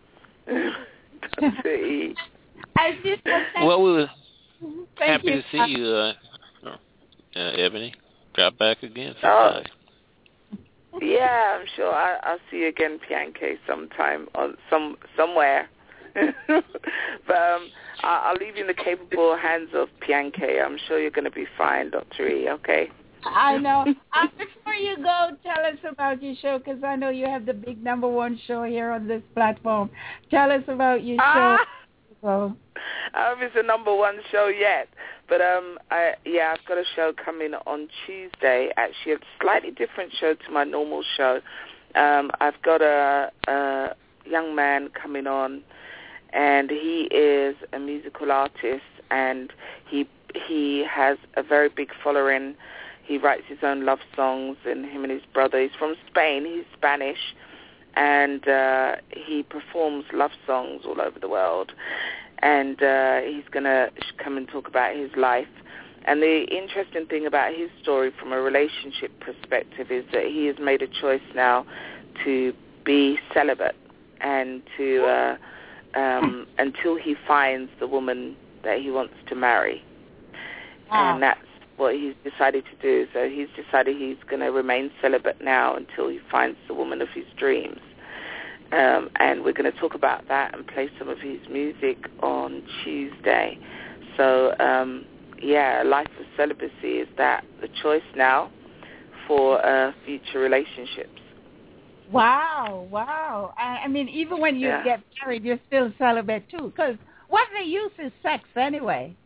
Speaker 1: I just
Speaker 3: well, we were
Speaker 1: Thank
Speaker 3: happy
Speaker 1: you.
Speaker 3: to see you, uh, uh, Ebony. Drop back again
Speaker 4: sometime.
Speaker 3: Oh.
Speaker 4: Yeah, I'm sure I, I'll see you again, Pianke, sometime on some somewhere. But um, I'll, I'll leave you in the capable hands of Pianke. I'm sure you're going to be fine, Doctor E. Okay.
Speaker 1: I know. Uh, before you go, tell us about your show, because I know you have the big number one show here on this platform. Tell us about your
Speaker 4: ah!
Speaker 1: show. So.
Speaker 4: I don't know if it's a number one show yet, but um, I, yeah, I've got a show coming on Tuesday. Actually, a slightly different show to my normal show. Um, I've got a, a young man coming on, and he is a musical artist, and he he has a very big following. He writes his own love songs, and him and his brother. He's from Spain. He's Spanish. And uh, he performs love songs all over the world. And uh, he's going to come and talk about his life. And the interesting thing about his story from a relationship perspective is that he has made a choice now to be celibate and to uh, um, until he finds the woman that he wants to marry. Wow. And that's what he's decided to do. So he's decided he's going to remain celibate now until he finds the woman of his dreams. Um, and we're going to talk about that and play some of his music on Tuesday. So, um, yeah, life of celibacy is that the choice now for uh, future relationships.
Speaker 1: Wow, wow. I, I mean, even when you yeah. get married, you're still celibate, too, because what the use is sex anyway?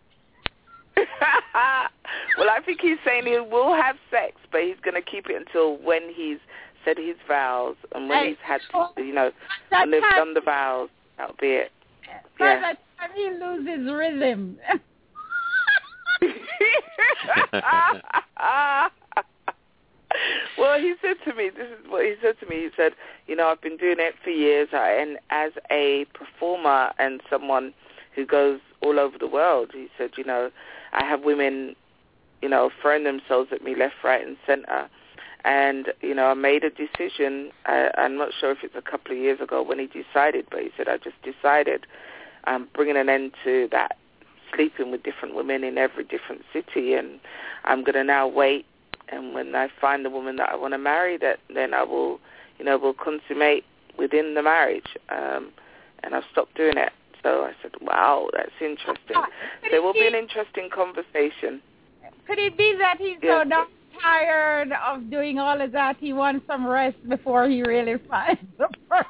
Speaker 4: Well, I think he's saying he will have sex, but he's going to keep it until when he's said his vows and when hey, he's had, to, you know, when they've done the vows. That'll be it.
Speaker 1: By
Speaker 4: Yeah.
Speaker 1: the time he loses rhythm.
Speaker 4: Well, he said to me, this is what he said to me. He said, you know, I've been doing it for years, and as a performer and someone who goes all over the world, he said, you know, I have women, you know, throwing themselves at me left, right, and center. And, you know, I made a decision. I, I'm not sure if it's a couple of years ago when he decided, but he said, I just decided I'm bringing an end to that, sleeping with different women in every different city, and I'm going to now wait. And when I find the woman that I want to marry, that then I will, you know, will consummate within the marriage. Um, and I've stopped doing it. So I said, wow, that's interesting.
Speaker 1: Uh,
Speaker 4: there will be an interesting conversation.
Speaker 1: Could it be that he's
Speaker 4: yes.
Speaker 1: so not tired of doing all of that, he wants some rest before he really finds the person?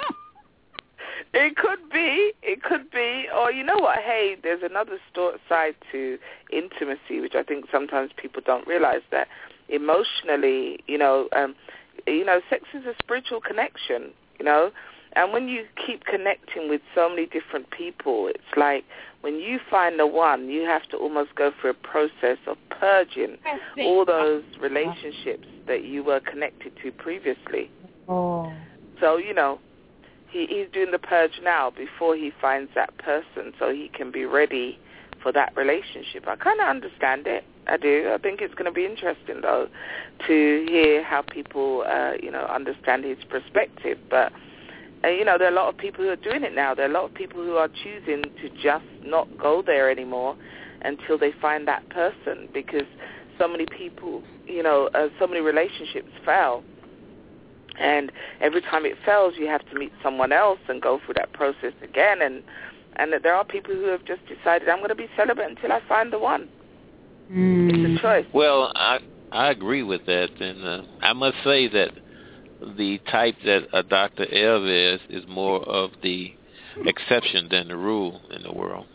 Speaker 4: It could be. It could be. Or you know what? Hey, there's another sto- side to intimacy, which I think sometimes people don't realize, that emotionally, you know, um, you know, sex is a spiritual connection, you know. And when you keep connecting with so many different people, it's like when you find the one, you have to almost go through a process of purging all those relationships that you were connected to previously.
Speaker 1: Oh.
Speaker 4: So, you know, he, he's doing the purge now before he finds that person, so he can be ready for that relationship. I kind of understand it. I do. I think it's going to be interesting, though, to hear how people, uh, you know, understand his perspective. But, uh, you know, there are a lot of people who are doing it now. There are a lot of people who are choosing to just not go there anymore until they find that person, because so many people, you know, uh, so many relationships fail. And every time it fails, you have to meet someone else and go through that process again. And and that there are people who have just decided, I'm going to be celibate until I find the one. Mm. It's a choice.
Speaker 3: Well, I I agree with that, and uh, I must say that the type that uh, Doctor Ev is is more of the exception than the rule in the world.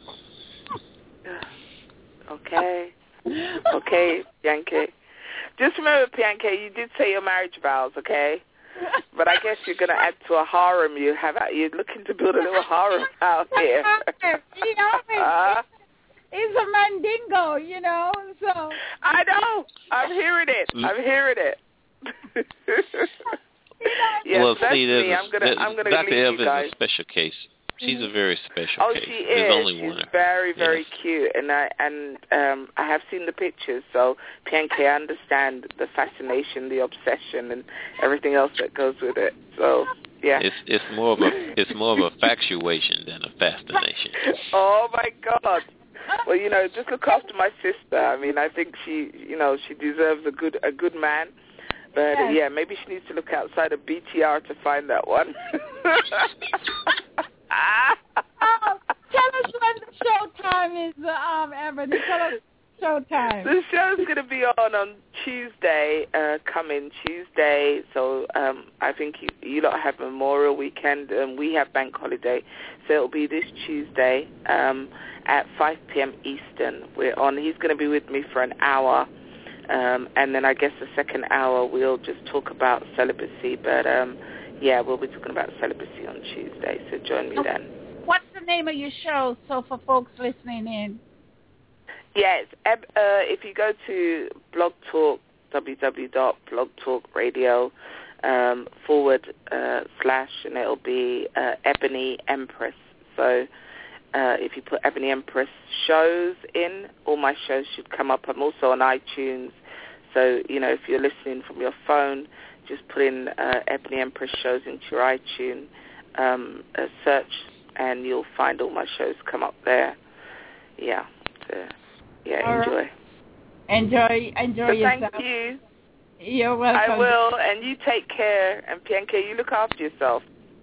Speaker 4: Okay, okay, Pianke. Just remember, Pianke, you did say your marriage vows, okay? But I guess you're going to add to a harem. You have you're looking to build a little harem out here.
Speaker 1: You know, uh, it's a mandingo, you know. So
Speaker 4: I know. I'm hearing it. I'm hearing it. Yes,
Speaker 3: well,
Speaker 4: that's
Speaker 3: see,
Speaker 4: me. I'm gonna. I'm gonna
Speaker 3: Doctor
Speaker 4: leave
Speaker 3: Ev
Speaker 4: you guys.
Speaker 3: is a special case. She's a very special
Speaker 4: oh,
Speaker 3: case.
Speaker 4: she
Speaker 3: There's
Speaker 4: is.
Speaker 3: only
Speaker 4: She's
Speaker 3: one.
Speaker 4: very, very
Speaker 3: yes.
Speaker 4: cute, and I and um, I have seen the pictures. So, Pianke, I understand the fascination, the obsession, and everything else that goes with it. So, yeah.
Speaker 3: It's it's more of a it's more of a factuation than a fascination.
Speaker 4: Oh my God. Well, you know, just look after my sister. I mean, I think she, you know, she deserves a good a good man. But yes. yeah, maybe she needs to look outside of B T R to find that one.
Speaker 1: Oh, tell us when the show time is, um, Ebony. Tell us show time.
Speaker 4: The show's going to be on on Tuesday, uh, coming Tuesday. So um, I think you, you lot have Memorial Weekend, and we have Bank Holiday. So it'll be this Tuesday um, at five p.m. Eastern. We're on. He's going to be with me for an hour. Um, and then I guess the second hour we'll just talk about celibacy. But, um, yeah, we'll be talking about celibacy on Tuesday. So join me then.
Speaker 1: What's the name of your show, so for folks listening in?
Speaker 4: Yes, uh, if you go to Blog Talk, www.blogtalkradio um, forward uh, slash, and it'll be uh, Ebony Empress. So uh, if you put Ebony Empress shows in, all my shows should come up. I'm also on iTunes. So, you know, if you're listening from your phone, just put in uh, Ebony Empress shows into your iTunes um, uh, search, and you'll find all my shows come up there. Yeah. So, yeah,
Speaker 1: all
Speaker 4: enjoy.
Speaker 1: Right. Enjoy, enjoy
Speaker 4: so
Speaker 1: yourself.
Speaker 4: Thank you.
Speaker 1: You're welcome.
Speaker 4: I will, and you take care. And Pianke, you look after yourself.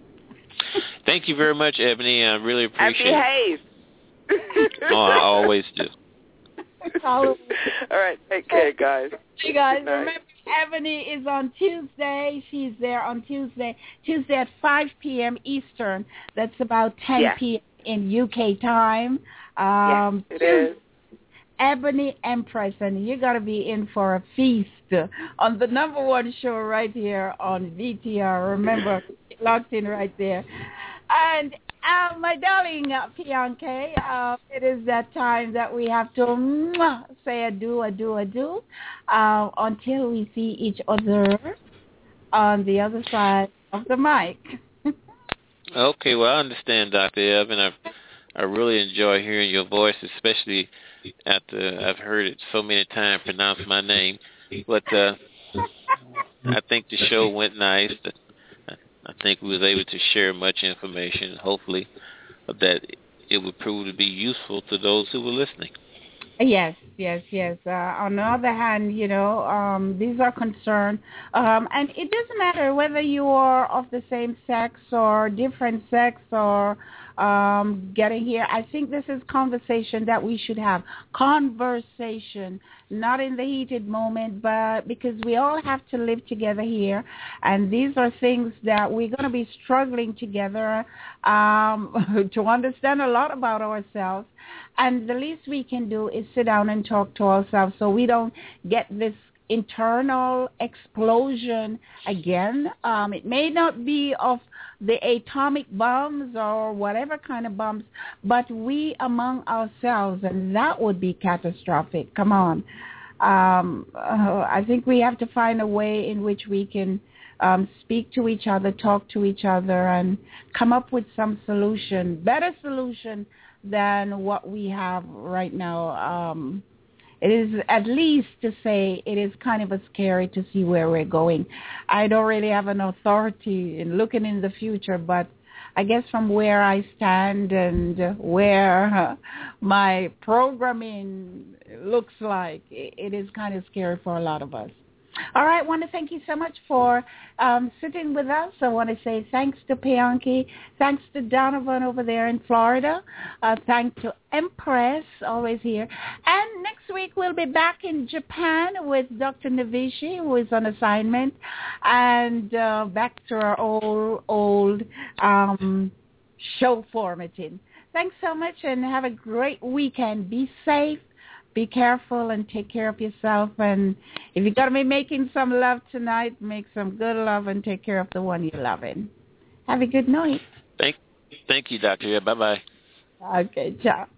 Speaker 3: Thank you very much, Ebony. I really appreciate
Speaker 4: it. And
Speaker 3: behave. Oh, I always do.
Speaker 4: All right, take care, guys.
Speaker 1: Hey, guys, remember, Ebony is on Tuesday. She's there on Tuesday. Tuesday at five p.m. Eastern. That's about ten
Speaker 4: yeah.
Speaker 1: p.m. in U K time. Um,
Speaker 4: yes, it is.
Speaker 1: Ebony Empress, and you got to be in for a feast on the number one show right here on V T R. Remember, locked in right there. And uh, my darling uh, Pianke, uh, it is that time that we have to mwah, say adieu, adieu, adieu, uh, until we see each other on the other side of the mic.
Speaker 3: Okay, well, I understand, Doctor Evan. I I really enjoy hearing your voice, especially after I've heard it so many times pronounce my name. But uh, I think the show went nice. I think we was able to share much information, hopefully, that it would prove to be useful to those who were listening.
Speaker 1: Yes, yes, yes. Uh, on the other hand, you know, um, these are concerned. Um, and it doesn't matter whether you are of the same sex or different sex or um, getting here. I think this is conversation that we should have. Conversation, not in the heated moment, but because we all have to live together here. And these are things that we're going to be struggling together um, to understand a lot about ourselves. And the least we can do is sit down and talk to ourselves so we don't get this internal explosion again. Um, it may not be of the atomic bombs or whatever kind of bombs, but we among ourselves, and that would be catastrophic. Come on. Um, uh, I think we have to find a way in which we can um, speak to each other, talk to each other, and come up with some solution, better solution than what we have right now. Um, it is at least to say it is kind of a scary to see where we're going. I don't really have an authority in looking in the future, but I guess from where I stand and where uh, my programming looks like, it, it is kind of scary for a lot of us. All right, I want to thank you so much for um, sitting with us. I want to say thanks to Pianki, thanks to Donovan over there in Florida, uh, thanks to Empress, always here. And next week we'll be back in Japan with Doctor Navishi, who is on assignment, and uh, back to our old, old um, show formatting. Thanks so much, and have a great weekend. Be safe. Be careful and take care of yourself. And if you're going to be making some love tonight, make some good love and take care of the one you're loving. Have a good night.
Speaker 3: Thank, thank you, Doctor. Yeah, bye-bye.
Speaker 1: Okay, ciao.